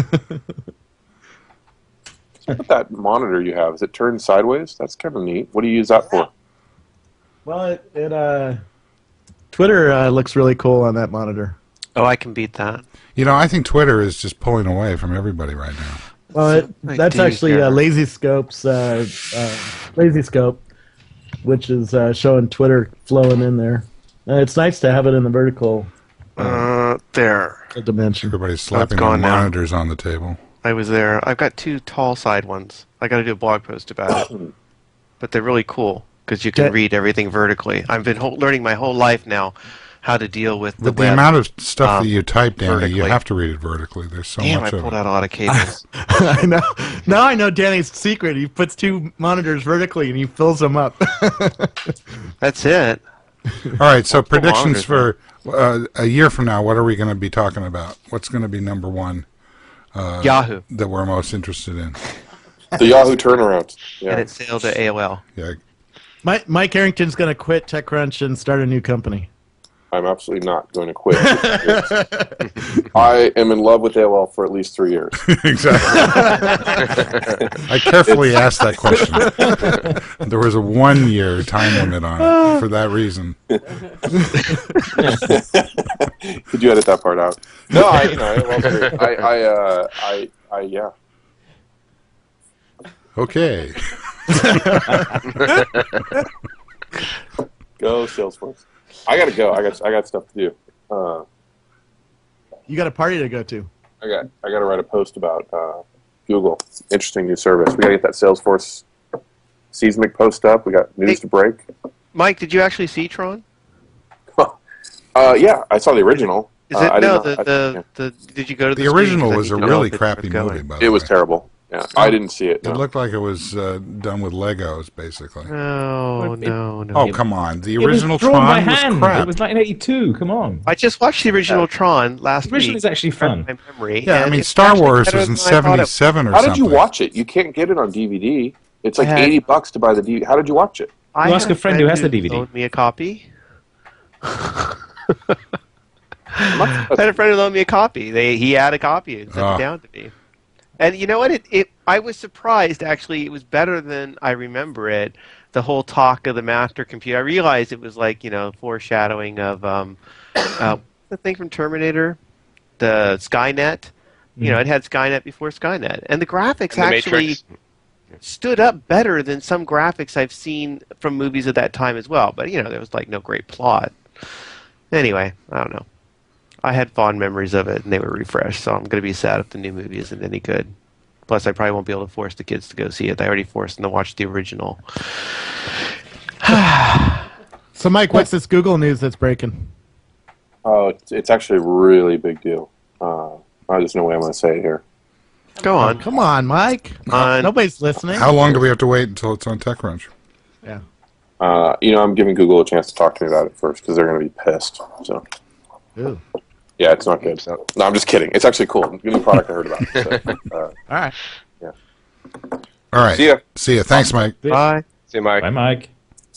C: What that monitor you have? Is it turned sideways? That's kind of neat. What do you use that for?
D: Well, Twitter looks really cool on that monitor.
B: Oh, I can beat that.
A: I think Twitter is just pulling away from everybody right now.
D: Well,
B: I
D: that's
B: do
D: actually
B: care.
D: Lazy Scope's Lazy Scope, which is showing Twitter flowing in there. It's nice to have it in the vertical
B: There.
D: dimension.
A: Everybody's slapping
B: gone
A: their
B: now.
A: monitors on the table.
B: I was there. I've got 2 tall side ones. I got to do a blog post about it. But they're really cool because you can
D: Okay.
B: read everything vertically. I've been learning my whole life now how to deal with the
A: With the
B: web.
A: amount of stuff that you type, Danny, you
B: vertically.
A: have to read it vertically. There's so
B: Damn, I
A: much of
B: pulled
A: it.
B: out a lot of cables.
D: I know. Now I know Danny's secret. He puts 2 monitors vertically and he fills them up.
B: That's it.
A: All right, so predictions
B: monitors,
A: for a year from now, what are we going to be talking about? What's going to be number one
B: Yahoo.
A: that we're most interested in?
C: The Yahoo turnaround.
B: And
C: Yeah.
B: it sailed to AOL.
A: Yeah,
D: Mike Arrington's going to quit TechCrunch and start a new company.
C: I'm absolutely not going to quit. I am in love with AOL for at least 3 years.
A: exactly. I carefully asked that question. There was a 1-year time limit on it for that reason.
C: Could you edit that part out? No, AOL's great. Yeah.
A: Okay.
C: Go Salesforce. I gotta go. I got stuff to do.
D: You got a party to go to.
C: I gotta write a post about Google. Interesting new service. We gotta get that Salesforce seismic post up. We got news to break.
B: Mike, did you actually see Tron?
C: Yeah, I saw the original.
B: Is it
C: I
B: no?
C: didn't-
B: Did you go to the
A: The original
B: screen? 'Cause
A: was
B: I
A: a
B: need to know
A: really
B: if it's
A: crappy
B: going.
A: movie, by the
C: It was
A: way.
C: terrible. Yeah, I didn't see it. No.
A: It looked like it was done with Legos, basically.
B: No, no.
A: Oh, come on. The
E: It was
A: original
E: drawn by
A: Tron was
E: hand.
A: crap.
E: It was 1982. Come on.
B: I just watched the original Tron last
E: The original
B: week.
E: is actually fun.
B: My memory.
A: Yeah, I
B: and
A: mean,
B: it's
A: Star
B: actually
A: Wars
B: better
A: was in
B: than I thought it-
A: 77 or
C: How
A: something.
C: did you watch it? You can't get it on DVD. It's like
B: I had-
C: $80 to buy the DVD. How did you watch it?
B: I
E: You ask
B: had
E: a friend who has the DVD.
B: loaned me a copy. I had a friend who loaned me a copy. He had a copy and sent
A: Ah.
B: it down to me. And you know what? I was surprised, actually. It was better than I remember it. The whole talk of the master computer. I realized it was like, foreshadowing of the thing from Terminator, the Skynet. It had Skynet before Skynet. And the graphics
F: And the
B: actually
F: Matrix.
B: stood up better than some graphics I've seen from movies at that time as well. But, there was like no great plot. Anyway, I don't know. I had fond memories of it, and they were refreshed, so I'm going to be sad if the new movie isn't any good. Plus, I probably won't be able to force the kids to go see it. I already forced them to watch the original.
D: So, Mike, what's this Google news that's breaking?
C: Oh, it's actually a really big deal. There's no way I'm going to say it here.
B: Go on.
D: Come on, Mike.
B: On.
D: Nobody's listening.
A: How long do we have to wait until it's on TechCrunch?
D: Yeah.
C: I'm giving Google a chance to talk to me about it first because they're going to be pissed. So,
D: Ooh.
C: yeah, it's not good. No, I'm just kidding. It's actually cool. It's a new product I heard about. So,
D: All right.
A: All right.
C: See ya.
A: See ya. Thanks, Mike.
B: Bye.
F: See you, Mike.
E: Bye, Mike.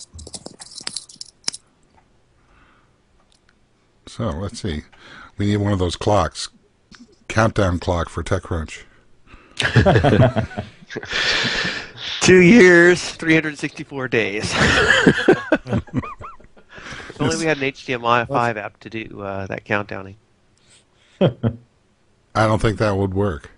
A: So let's see. We need one of those clocks, countdown clock for TechCrunch.
B: 2 years, 364 days. If only we had an HDMI 5 app to do that countdowning.
A: I don't think that would work.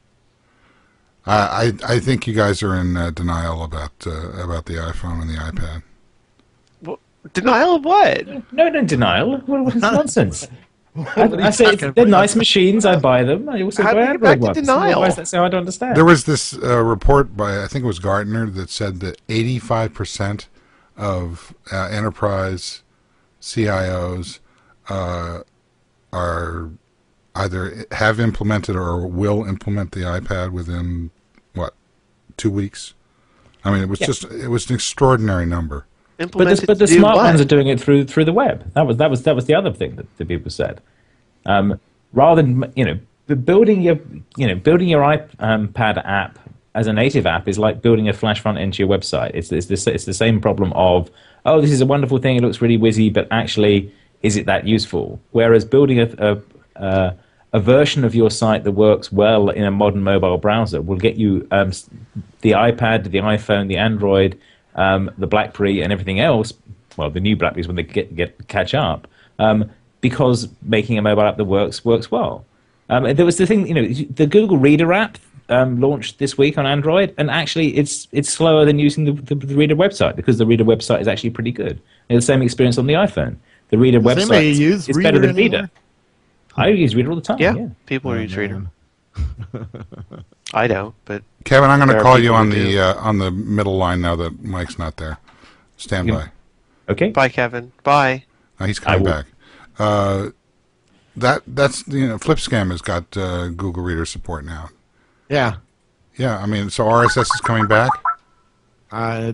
A: I think you guys are in denial about the iPhone and the iPad.
B: Well, denial of what?
E: No denial. What is nonsense? I say they're nice machines. I buy them. I also
B: How
E: buy
B: do you get back
E: Android
B: to
E: ones.
B: denial?
E: Why is that so hard to understand?
A: There was this report by, I think it was Gartner, that said that 85% of enterprise CIOs are either have implemented or will implement the iPad within, 2 weeks? I mean, it was it was an extraordinary number.
E: But the smart ones are doing it through the web. That was the other thing that the people said. Rather than building your iPad app as a native app is like building a Flash front end to your website. It's the same problem of, oh, this is a wonderful thing. It looks really whizzy, but actually, is it that useful? Whereas building a version of your site that works well in a modern mobile browser will get you the iPad, the iPhone, the Android, the BlackBerry, and everything else. Well, the new BlackBerries when they catch up, because making a mobile app that works well. There was the thing, the Google Reader app launched this week on Android, and actually it's slower than using the Reader website because the Reader website is actually pretty good. The same experience on the iPhone. The Reader website is better than Reader. I use Reader all the time. Yeah.
B: People use Reader. I don't, but
A: Kevin, I'm going to call you on the middle line now that Mike's not there. Stand by.
E: Okay.
B: Bye, Kevin. Bye.
A: No, he's coming back. That's FlipScam has got Google Reader support now.
D: Yeah.
A: Yeah, I mean, so RSS is coming back?
D: No.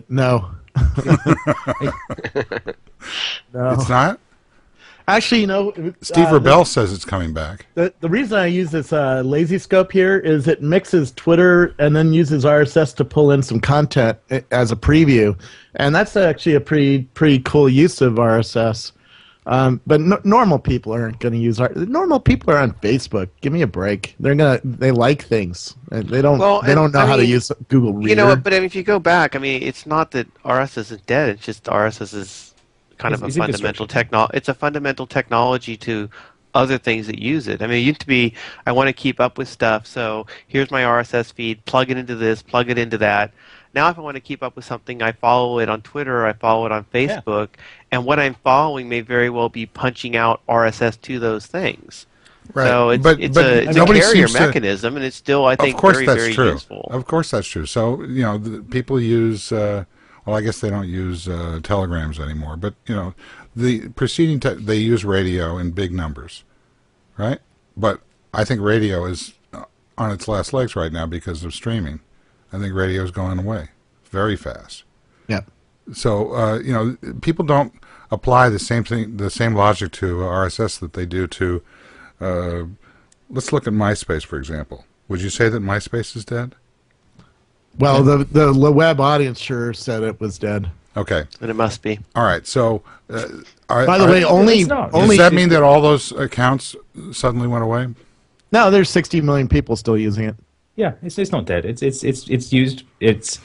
D: No.
A: It's not?
D: Actually,
A: Steve Rebell says it's coming back.
D: The reason I use this Lazy Scope here is it mixes Twitter and then uses RSS to pull in some content as a preview, and that's actually a pretty cool use of RSS. But normal people aren't going to use normal people are on Facebook. Give me a break. They like things. They don't know how to use Google Reader.
B: But if you go back, it's not that RSS is dead. It's just RSS is kind of a fundamental It's a fundamental technology to other things that use it. It used to be, I want to keep up with stuff, so here's my RSS feed, plug it into this, plug it into that. Now if I want to keep up with something, I follow it on Twitter, or I follow it on Facebook, and what I'm following may very well be punching out RSS to those things.
A: Right.
B: So it's a carrier mechanism, and it's still, I think, very useful.
A: Of course that's true. So, people use... well, I guess they don't use telegrams anymore, but the preceding they use radio in big numbers, right? But I think radio is on its last legs right now because of streaming. I think radio is going away very fast.
D: Yeah.
A: So people don't apply the same logic to RSS that they do to. Let's look at MySpace, for example. Would you say that MySpace is dead?
D: Well, the web audience sure said it was dead.
A: Okay.
B: And it must be.
A: All right. So,
D: by the way, only
A: does that mean that all those accounts suddenly went away?
D: No, there's 60 million people still using it.
E: Yeah, it's not dead. It's used. It's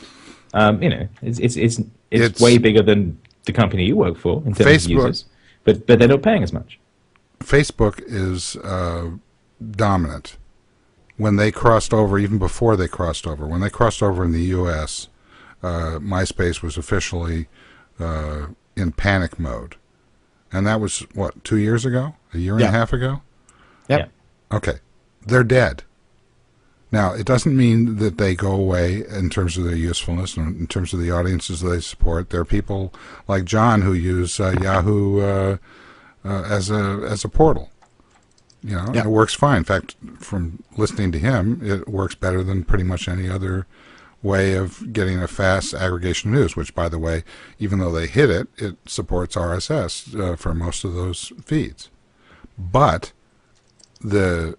E: it's way bigger than the company you work for in terms of users, but they're not paying as much.
A: Facebook is dominant. When they crossed over, even before they crossed over, when they crossed over in the U.S., MySpace was officially in panic mode. And that was, 2 years ago? A year and a half ago?
D: Yep.
E: Yeah.
A: Okay. They're dead. Now, it doesn't mean that they go away in terms of their usefulness and in terms of the audiences they support. There are people like John who use Yahoo as a portal. It works fine. In fact, from listening to him, it works better than pretty much any other way of getting a fast aggregation of news, which, by the way, even though they hit it, it supports RSS for most of those feeds. But the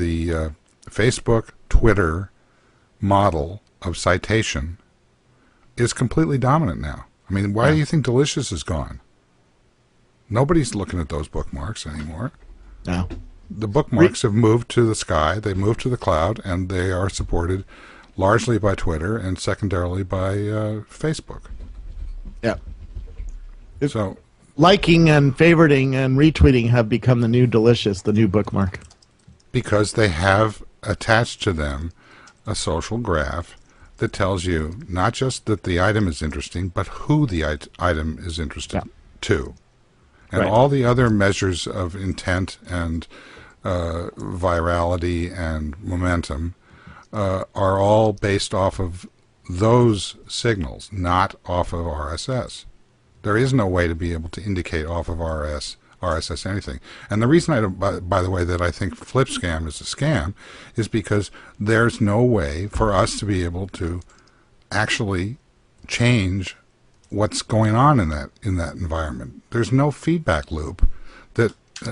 A: Facebook, Twitter model of citation is completely dominant now. I mean, why do you think Delicious is gone? Nobody's looking at those bookmarks anymore.
D: No.
A: The bookmarks have moved to the sky, they moved to the cloud, and they are supported largely by Twitter and secondarily by Facebook.
D: Yeah.
A: So,
D: Liking and favoriting and retweeting have become the new Delicious, the new bookmark.
A: because they have attached to them a social graph that tells you not just that the item is interesting, but who the item is interested to. And
E: Right.
A: all the other measures of intent and virality and momentum are all based off of those signals, not off of RSS. There is no way to be able to indicate off of RSS anything. And the reason, by the way, that I think FlipScam is a scam is because there's no way for us to be able to actually change what's going on in that environment. There's no feedback loop that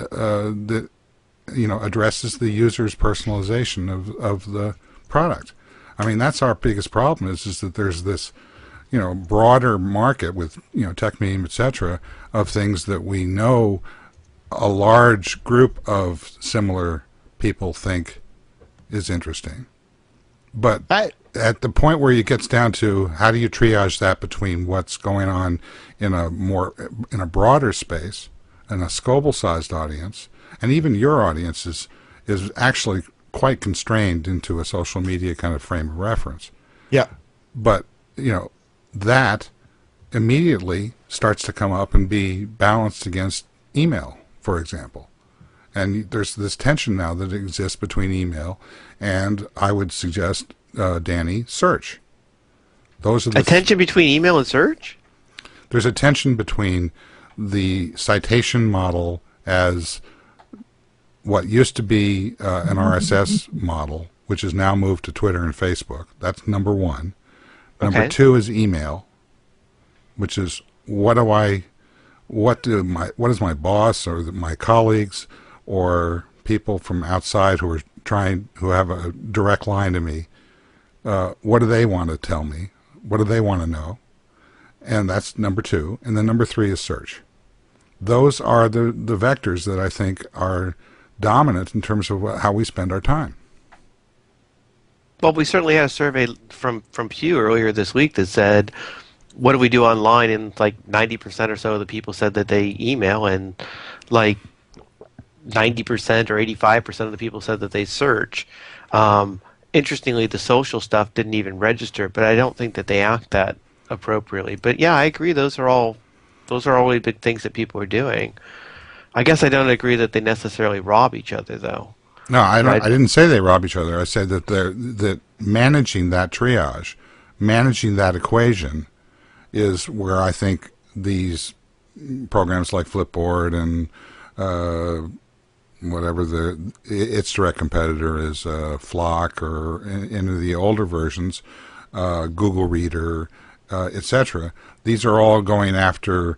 A: addresses the user's personalization of the product. I mean, that's our biggest problem is that there's this broader market with TechMeme, etc., of things that we know a large group of similar people think is interesting. But at the point where it gets down to how do you triage that between what's going on in a broader space, in a Scoble-sized audience, and even your audience is actually quite constrained into a social media kind of frame of reference.
D: Yeah.
A: But, that immediately starts to come up and be balanced against email, for example. And there's this tension now that exists between email and, I would suggest, Danny, search. Those are the
B: tension between email and search?
A: There's a tension between the citation model as what used to be an RSS model, which has now moved to Twitter and Facebook. That's number one. Number two is email, which is what does my boss or my colleagues or people from outside who have a direct line to me, what do they want to tell me? What do they want to know? And that's number two. And then number three is search. Those are the vectors that I think are dominant in terms of how we spend our time.
B: Well, we certainly had a survey from Pew earlier this week that said, what do we do online? And like 90% or so of the people said that they email, and like 90% or 85% of the people said that they search. Interestingly, the social stuff didn't even register, but I don't think that they act that appropriately. But yeah, I agree. Those are all really big things that people are doing. I guess I don't agree that they necessarily rob each other, though.
A: No, I didn't say they rob each other. I said that managing that triage, managing that equation, is where I think these programs like Flipboard and whatever its direct competitor is, Flock, or in the older versions, Google Reader, etc. These are all going after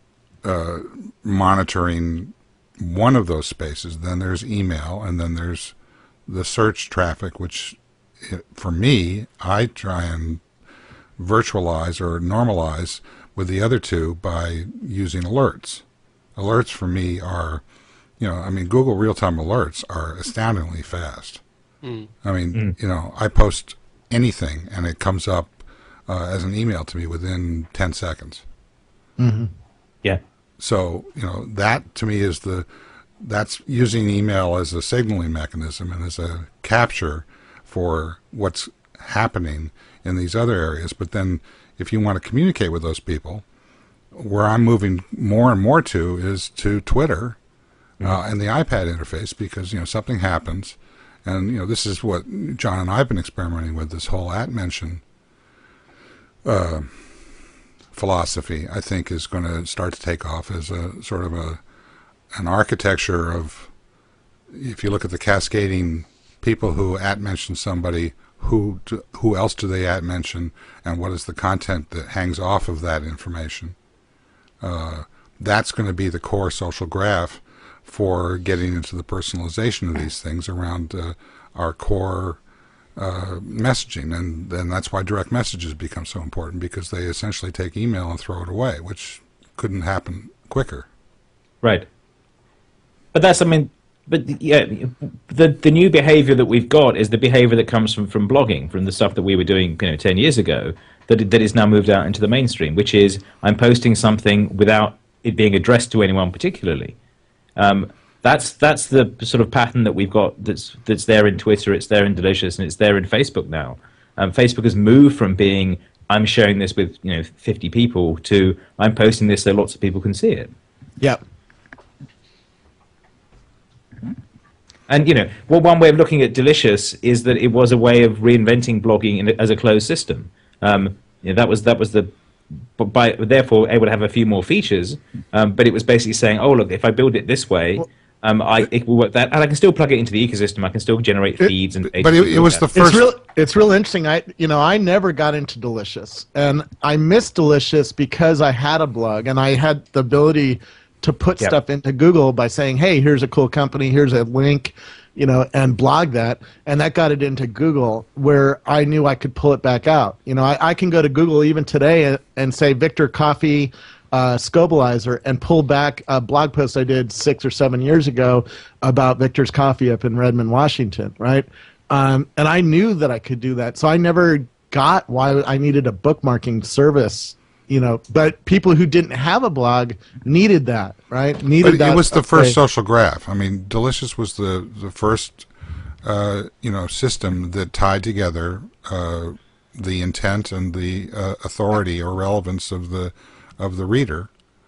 A: monitoring one of those spaces. Then there's email, and then there's the search traffic, which for me, I try and virtualize or normalize with the other two by using alerts. Alerts for me are, Google real-time alerts are astoundingly fast. I mean, I post anything and it comes up as an email to me within 10 seconds.
D: Mm-hmm.
E: Yeah.
A: So, that to me is that's using email as a signaling mechanism and as a capture for what's happening in these other areas. But then if you want to communicate with those people, where I'm moving more and more to is to Twitter and the iPad interface, because, something happens. And, this is what John and I have been experimenting with, this whole @mention philosophy, I think, is going to start to take off as a sort of an architecture of, if you look at the cascading people who @mention somebody, who else do they @mention, and what is the content that hangs off of that information. That's going to be the core social graph for getting into the personalization of these things around our core messaging, and then that's why direct messages become so important, because they essentially take email and throw it away, which couldn't happen quicker.
E: Right. But that's, I mean, but yeah, the new behavior that we've got is the behavior that comes from blogging, from the stuff that we were doing 10 years ago, that is now moved out into the mainstream, which is I'm posting something without it being addressed to anyone particularly. That's the sort of pattern that we've got that's there in Twitter, it's there in Delicious, and it's there in Facebook now. Facebook has moved from being I'm sharing this with 50 people to I'm posting this so lots of people can see it.
D: Yep.
E: And one way of looking at Delicious is that it was a way of reinventing blogging as a closed system. That was therefore able to have a few more features, but it was basically saying, oh look, if I build it this way, it will work that, and I can still plug it into the ecosystem. I can still generate feeds and.
A: But it was the first.
D: It's real interesting. I never got into Delicious, and I missed Delicious because I had a blog and I had the ability to put stuff into Google by saying, hey, here's a cool company, here's a link, and blog that. And that got it into Google where I knew I could pull it back out. I can go to Google even today and say Victor Coffee Scobalizer and pull back a blog post I did 6 or 7 years ago about Victor's Coffee up in Redmond, Washington, right? And I knew that I could do that. So I never got why I needed a bookmarking service. But people who didn't have a blog needed that, right?
A: But it was the first social graph. I mean, Delicious was the first, system that tied together the intent and the authority or relevance of the reader,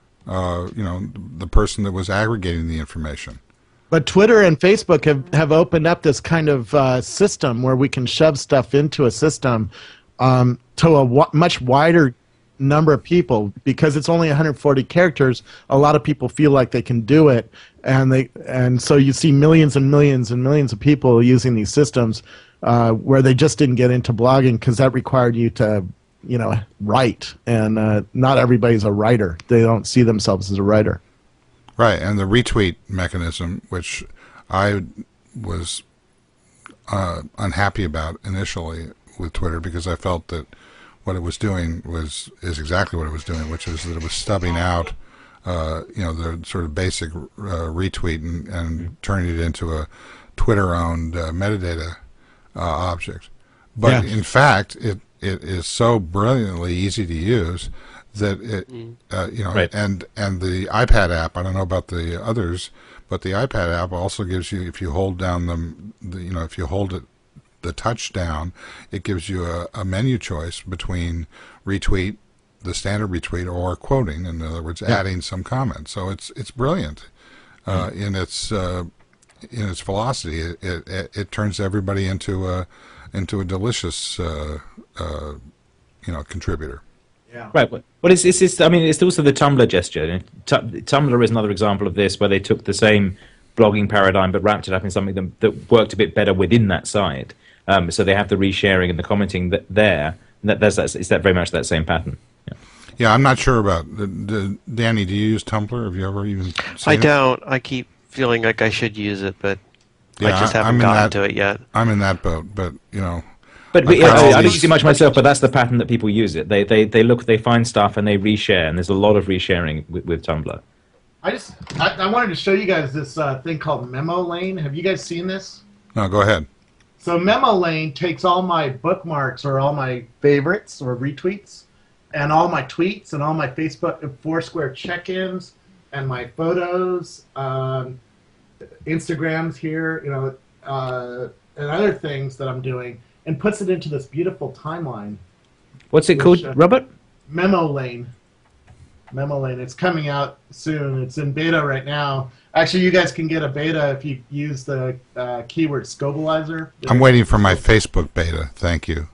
A: the person that was aggregating the information.
D: But Twitter and Facebook have opened up this kind of system where we can shove stuff into a system to a much wider number of people, because it's only 140 characters. A lot of people feel like they can do it, and so you see millions and millions and millions of people using these systems where they just didn't get into blogging because that required you to write, and not everybody's a writer. They don't see themselves as a writer.
A: Right, and the retweet mechanism, which I was unhappy about initially with Twitter, because I felt that what it was doing is exactly what it was doing, which is that it was stubbing out, the sort of basic retweet and turning it into a Twitter-owned metadata object. But in fact, it is so brilliantly easy to use that
E: Right.
A: and the iPad app. I don't know about the others, but the iPad app also gives you, if you hold down if you hold it, the touch down, it gives you a menu choice between retweet, the standard retweet, or quoting. In other words, adding some comment. So it's brilliant in its velocity. It turns everybody into a Delicious contributor.
D: Yeah.
E: Right. Well, it's also the Tumblr gesture. Tumblr is another example of this, where they took the same blogging paradigm but wrapped it up in something that worked a bit better within that site. So they have the resharing and the commenting there. It's very much that same pattern.
A: Yeah, I'm not sure about Danny. Do you use Tumblr? Have you ever even seen
B: I
A: it?
B: don't. I keep feeling like I should use it, but I
A: Yeah,
B: just haven't
A: I'm in
B: gotten
A: that-
B: to it yet.
A: I'm in that boat, but
E: But
A: Like
E: I
A: all
E: don't
A: these-
E: use it much myself, but that's the pattern that people use it. They find stuff and they reshare, and there's a lot of resharing with Tumblr.
D: I wanted to show you guys this thing called Memo Lane. Have you guys seen this?
A: no, go ahead.
D: So Memo Lane takes all my bookmarks or all my favorites or retweets and all my tweets and all my Facebook and Foursquare check-ins and my photos, Instagrams here, and other things that I'm doing, and puts it into this beautiful timeline.
E: What's it called, Robert?
D: Memo Lane. Memo Lane. It's coming out soon. It's in beta right now. Actually, you guys can get a beta if you use the keyword Scobalizer.
A: I'm waiting for my Facebook beta. Thank you.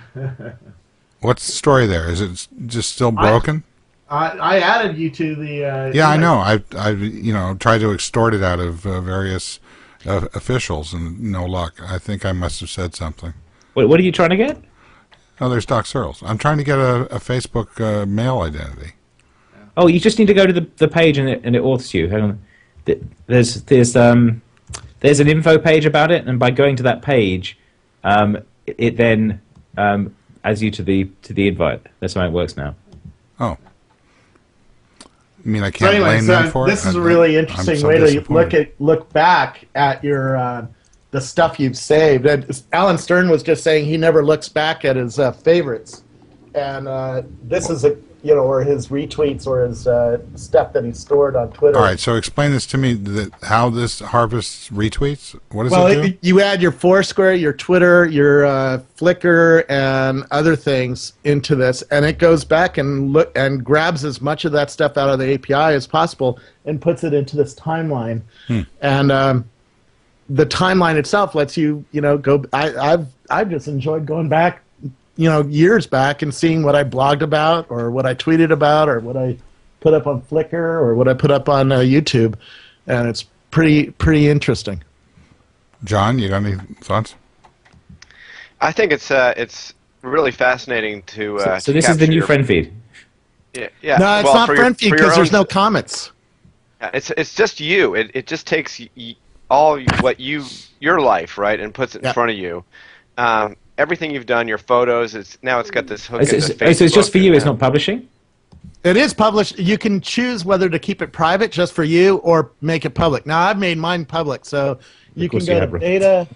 A: What's the story there? Is it just still broken?
D: I added you to the.
A: Yeah, I know. I've tried to extort it out of various officials, and no luck. I think I must have said something.
E: What are you trying to get?
A: Oh, there's Doc Searles. I'm trying to get a Facebook mail identity.
E: Oh, you just need to go to the page and it authors you. Hang on. There's an info page about it, and by going to that page, it then adds you to the invite. That's how it works now.
A: Oh. You mean I
D: So
A: can't
D: anyway,
A: blame them for it?
D: this is a really
A: I'm
D: interesting
A: so
D: way to
A: disappointed.
D: look back at your the stuff you've saved. And Alan Stern was just saying he never looks back at his favorites, and this is or his retweets or his stuff that he stored on Twitter.
A: All right, so explain this to me, how this harvests retweets. What does
D: Well,
A: it do?
D: you add your Foursquare, your Twitter, your Flickr, and other things into this, and it goes back and grabs as much of that stuff out of the API as possible and puts it into this timeline. And the timeline itself lets you, go. I've just enjoyed going back, years back and seeing what I blogged about or what I tweeted about or what I put up on Flickr or what I put up on YouTube, and it's pretty interesting.
A: John, you got any thoughts?
F: I think it's really fascinating to.
E: So
F: to
E: this is the
F: capture
E: new
F: your-
E: friend feed.
F: Yeah.
D: No, it's
F: well,
D: not
F: for your-
D: friend feed
F: for your
D: because there's
F: own-
D: no comments.
F: Yeah, it's just you. It just takes all what your life, right, and puts it in front of you. Everything you've done, your photos. It's got this hook.
E: So
F: into
E: it's just for you.
F: Facebook
E: It's
F: and-
E: not publishing.
D: It is published. You can choose whether to keep it private just for you or make it public. Now, I've made mine public, so you can
E: course
D: go
E: you
D: to
E: have, Robert.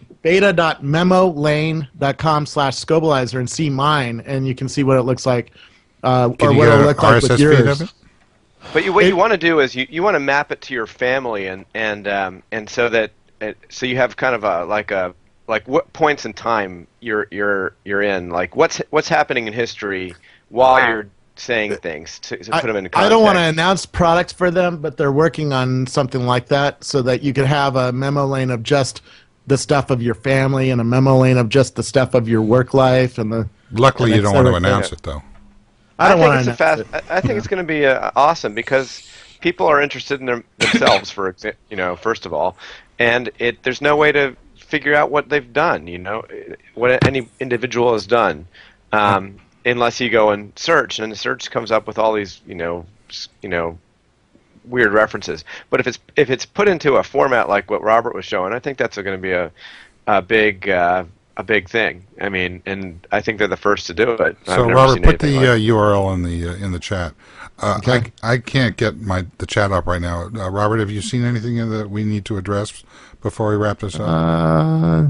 D: beta.memolane.com/Scobalizer and see mine, and you can see what it looks like, or
A: Can you
D: what
A: get
D: it'll
A: an
D: look like
A: RSS
D: with
A: feed
D: yours.
A: of it?
F: But what you want to do is you want to map it to your family and so that so you have kind of like what points in time you're in, like what's happening in history while you're saying things to put them in context.
D: I don't want to announce products for them, but they're working on something like that so that you could have a memo lane of just the stuff of your family and a memo lane of just the stuff of your work life and the.
A: Luckily,
D: and
A: you don't want to
D: etc.
A: announce it, though.
D: I don't
F: think
D: want
F: it's
D: to.
F: I think it's going to be awesome because people are interested in themselves, first of all, and there's no way to figure out what they've done, what any individual has done, unless you go and search, and the search comes up with all these, weird references. But if it's put into a format like what Robert was showing, I think that's going to be a big thing. I mean, and I think they're the first to do it.
A: So, Robert, put the URL in the chat.
D: Okay.
A: I can't get the chat up right now. Robert, have you seen anything that we need to address before we wrap this up?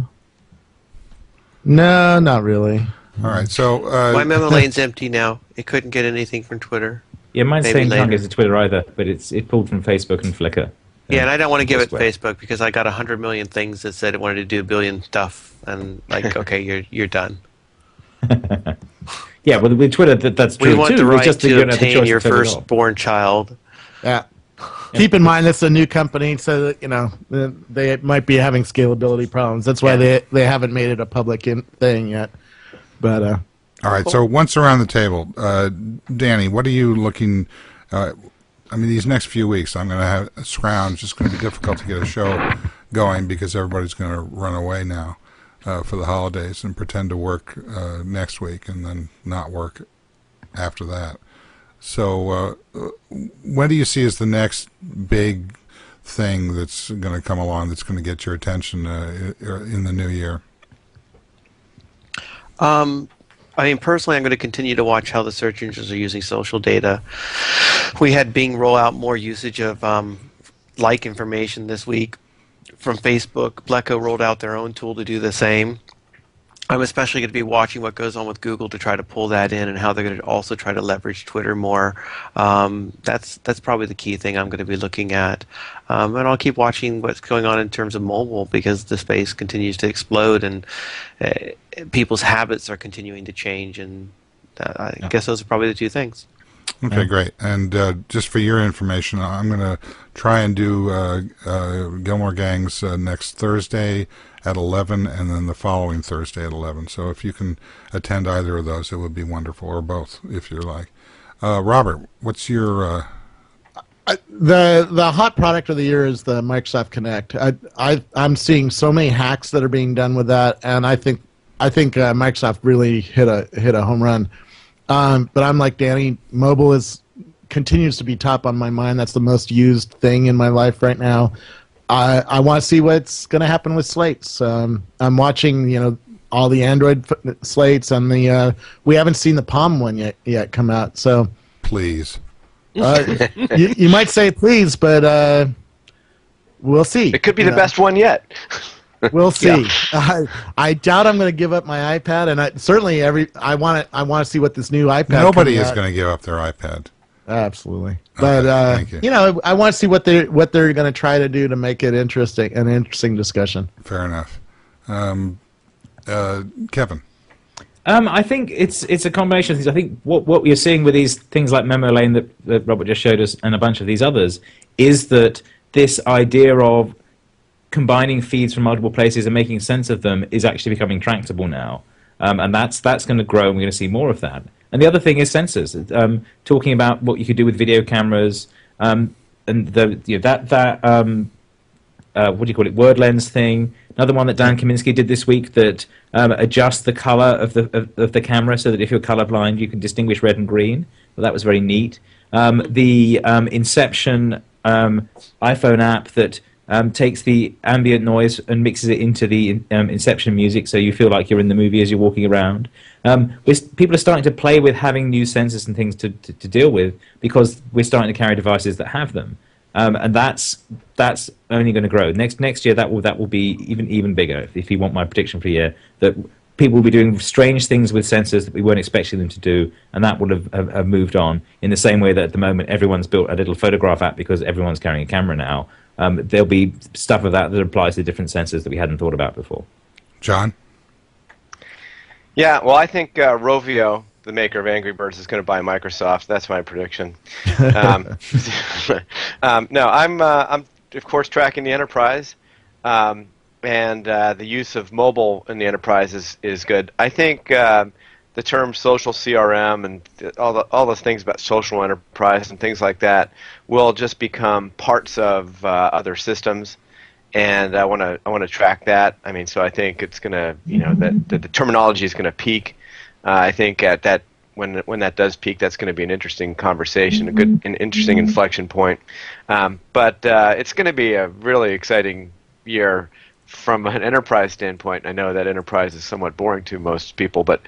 D: No, not really.
A: All right. So
B: My memo lane's empty now. It couldn't get anything from Twitter.
E: Yeah, mine's
B: Maybe
E: saying can't
B: later.
E: get to Twitter either, but it pulled from Facebook and Flickr.
B: Yeah, and I don't want to give it
E: Foursquare.
B: Facebook because I got 100 million things that said it wanted to do a billion stuff, and okay, you're done.
E: Yeah, well, with Twitter, that's true
B: We want
E: too.
B: the
E: It's
B: right
E: just that you
B: to
E: don't have the
B: obtain
E: choice
B: your
E: to turn it off.
B: firstborn child.
D: Yeah. Keep in mind, this is a new company, so that, they might be having scalability problems. That's why they haven't made it a public thing yet. But
A: all right. So once around the table, Danny, what are you looking? I mean, these next few weeks, I'm going to have a scrounge. It's going to be difficult to get a show going because everybody's going to run away now for the holidays and pretend to work next week and then not work after that. So what do you see as the next big thing that's going to come along that's going to get your attention in the new year?
B: I mean, personally, I'm going to continue to watch how the search engines are using social data. We had Bing roll out more usage of like information this week from Facebook. Pleco rolled out their own tool to do the same. I'm especially going to be watching what goes on with Google to try to pull that in and how they're going to also try to leverage Twitter more. That's probably the key thing I'm going to be looking at. And I'll keep watching what's going on in terms of mobile because the space continues to explode and people's habits are continuing to change. And I guess those are probably the two things.
A: Okay, great. And just for your information, I'm going to try and do Gilmore Gangs next Thursday at 11 and then the following Thursday at 11. So if you can attend either of those, it would be wonderful, or both, if you like. Robert, what's your...
D: the hot product of the year is the Microsoft Connect. I'm seeing so many hacks that are being done with that, and I think Microsoft really hit a home run. But I'm like Danny, mobile continues to be top on my mind. That's the most used thing in my life right now. I want to see what's going to happen with slates. I'm watching, all the Android slates and the we haven't seen the Palm one yet come out. So
A: Please.
D: you might say please, but we'll see.
F: It could be the best one yet.
D: We'll see. I doubt I'm going to give up my iPad, and I want to see what this new iPad.
A: Nobody is going to give up their iPad.
D: Absolutely, but
A: thank you.
D: I want to see what they're going to try to do to make it an interesting discussion.
A: Fair enough. Kevin.
E: I think it's a combination of things. I think what you're seeing with these things like Memo Lane that Robert just showed us, and a bunch of these others, is that this idea of combining feeds from multiple places and making sense of them is actually becoming tractable now, and that's going to grow, and we're going to see more of that. And the other thing is sensors. Talking about what you could do with video cameras, and what do you call it, word lens thing. Another one that Dan Kaminsky did this week that adjusts the color of the camera so that if you're colorblind, you can distinguish red and green. Well, that was very neat. The Inception iPhone app that takes the ambient noise and mixes it into the Inception music, so you feel like you're in the movie as you're walking around. People are starting to play with having new sensors and things to deal with because we're starting to carry devices that have them, and that's only going to grow. Next year that will be even bigger. If you want my prediction for a year, that people will be doing strange things with sensors that we weren't expecting them to do, and that would have moved on in the same way that at the moment everyone's built a little photograph app because everyone's carrying a camera now. There'll be stuff of that applies to different sensors that we hadn't thought about before.
A: John?
F: Yeah, well, I think Rovio, the maker of Angry Birds, is going to buy Microsoft. That's my prediction. No, I'm of course tracking the enterprise, and the use of mobile in the enterprise is good. I think the term social CRM and all those things about social enterprise and things like that will just become parts of other systems, and I want to track that. I mean, so I think it's going to, the terminology is going to peak. I think at that when that does peak, that's going to be an interesting conversation, an interesting inflection point. But it's going to be a really exciting year from an enterprise standpoint. I know that enterprise is somewhat boring to most people, but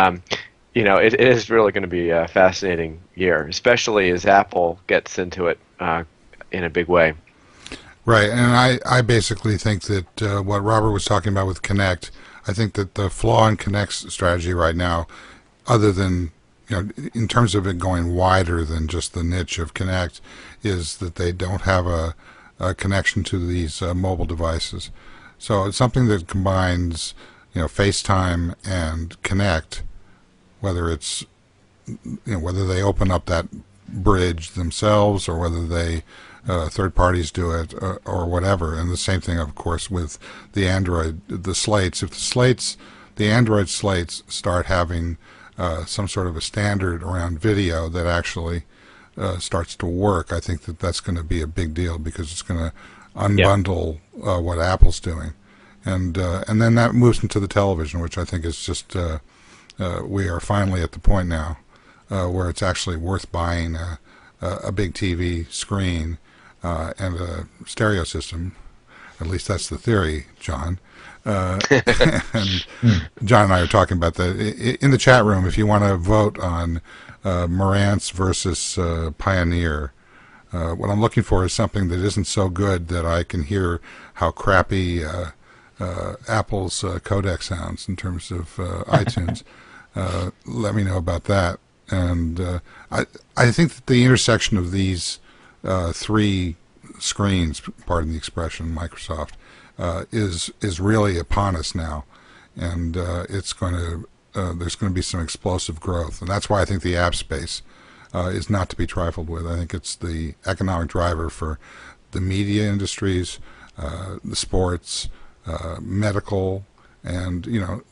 F: it is really going to be a fascinating year, especially as Apple gets into it in a big way.
A: Right, and I basically think that what Robert was talking about with Kinect, I think that the flaw in Kinect's strategy right now, other than in terms of it going wider than just the niche of Kinect, is that they don't have a connection to these mobile devices. So it's something that combines, FaceTime and Kinect, whether it's, whether they open up that bridge themselves or whether they third parties do it or whatever. And the same thing, of course, with the Android, the slates. If the Android slates start having some sort of a standard around video that actually starts to work, I think that's going to be a big deal because it's going to unbundle what Apple's doing, and then that moves into the television, which I think is just we are finally at the point now where it's actually worth buying a big TV screen and a stereo system. At least that's the theory, John. And John and I are talking about that in the chat room. If you want to vote on Marantz versus Pioneer. What I'm looking for is something that isn't so good that I can hear how crappy Apple's codec sounds in terms of iTunes. Let me know about that. And I think that the intersection of these three screens, pardon the expression, Microsoft, is really upon us now, and it's going to there's going to be some explosive growth, and that's why I think the app space is not to be trifled with. I think it's the economic driver for the media industries, the sports, medical, and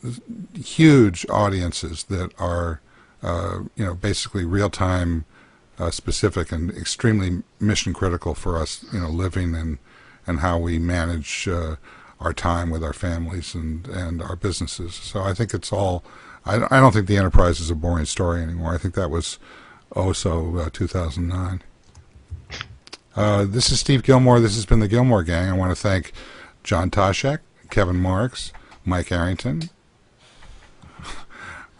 A: huge audiences that are basically real-time specific and extremely mission critical for us, living and how we manage our time with our families and our businesses. So I think it's all. I don't think the enterprise is a boring story anymore. I think that was also 2009. This is Steve Gilmore. This has been the Gilmore Gang. I want to thank John Toshek, Kevin Marks, Mike Arrington,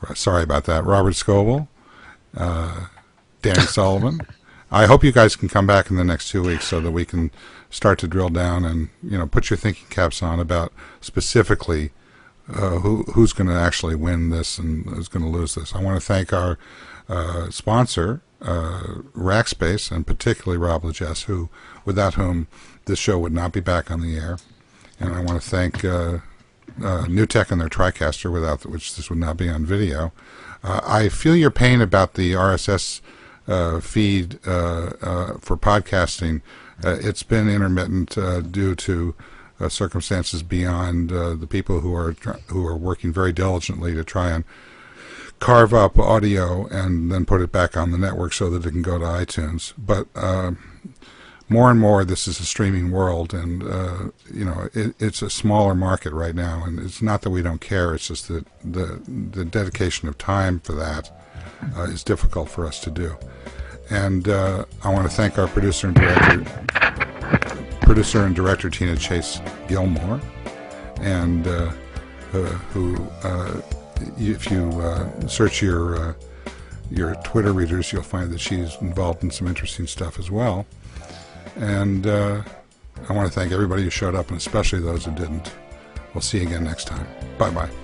A: Sorry about that. Robert Scoble, Danny Sullivan. I hope you guys can come back in the next 2 weeks so that we can start to drill down and put your thinking caps on about specifically who's going to actually win this and who's going to lose this. I want to thank our sponsor, Rackspace, and particularly Rob Legess, without whom this show would not be back on the air. And I want to thank NewTek and their TriCaster, without which this would not be on video. I feel your pain about the RSS feed for podcasting. It's been intermittent due to circumstances beyond the people who are working very diligently to try and carve up audio and then put it back on the network so that it can go to iTunes. But more and more, this is a streaming world, and it's a smaller market right now. And it's not that we don't care; it's just that the dedication of time for that is difficult for us to do. And I want to thank our producer and director Tina Chase Gilmore, and who, if you search your Twitter readers, you'll find that she's involved in some interesting stuff as well. And I want to thank everybody who showed up, and especially those who didn't. We'll see you again next time. Bye-bye.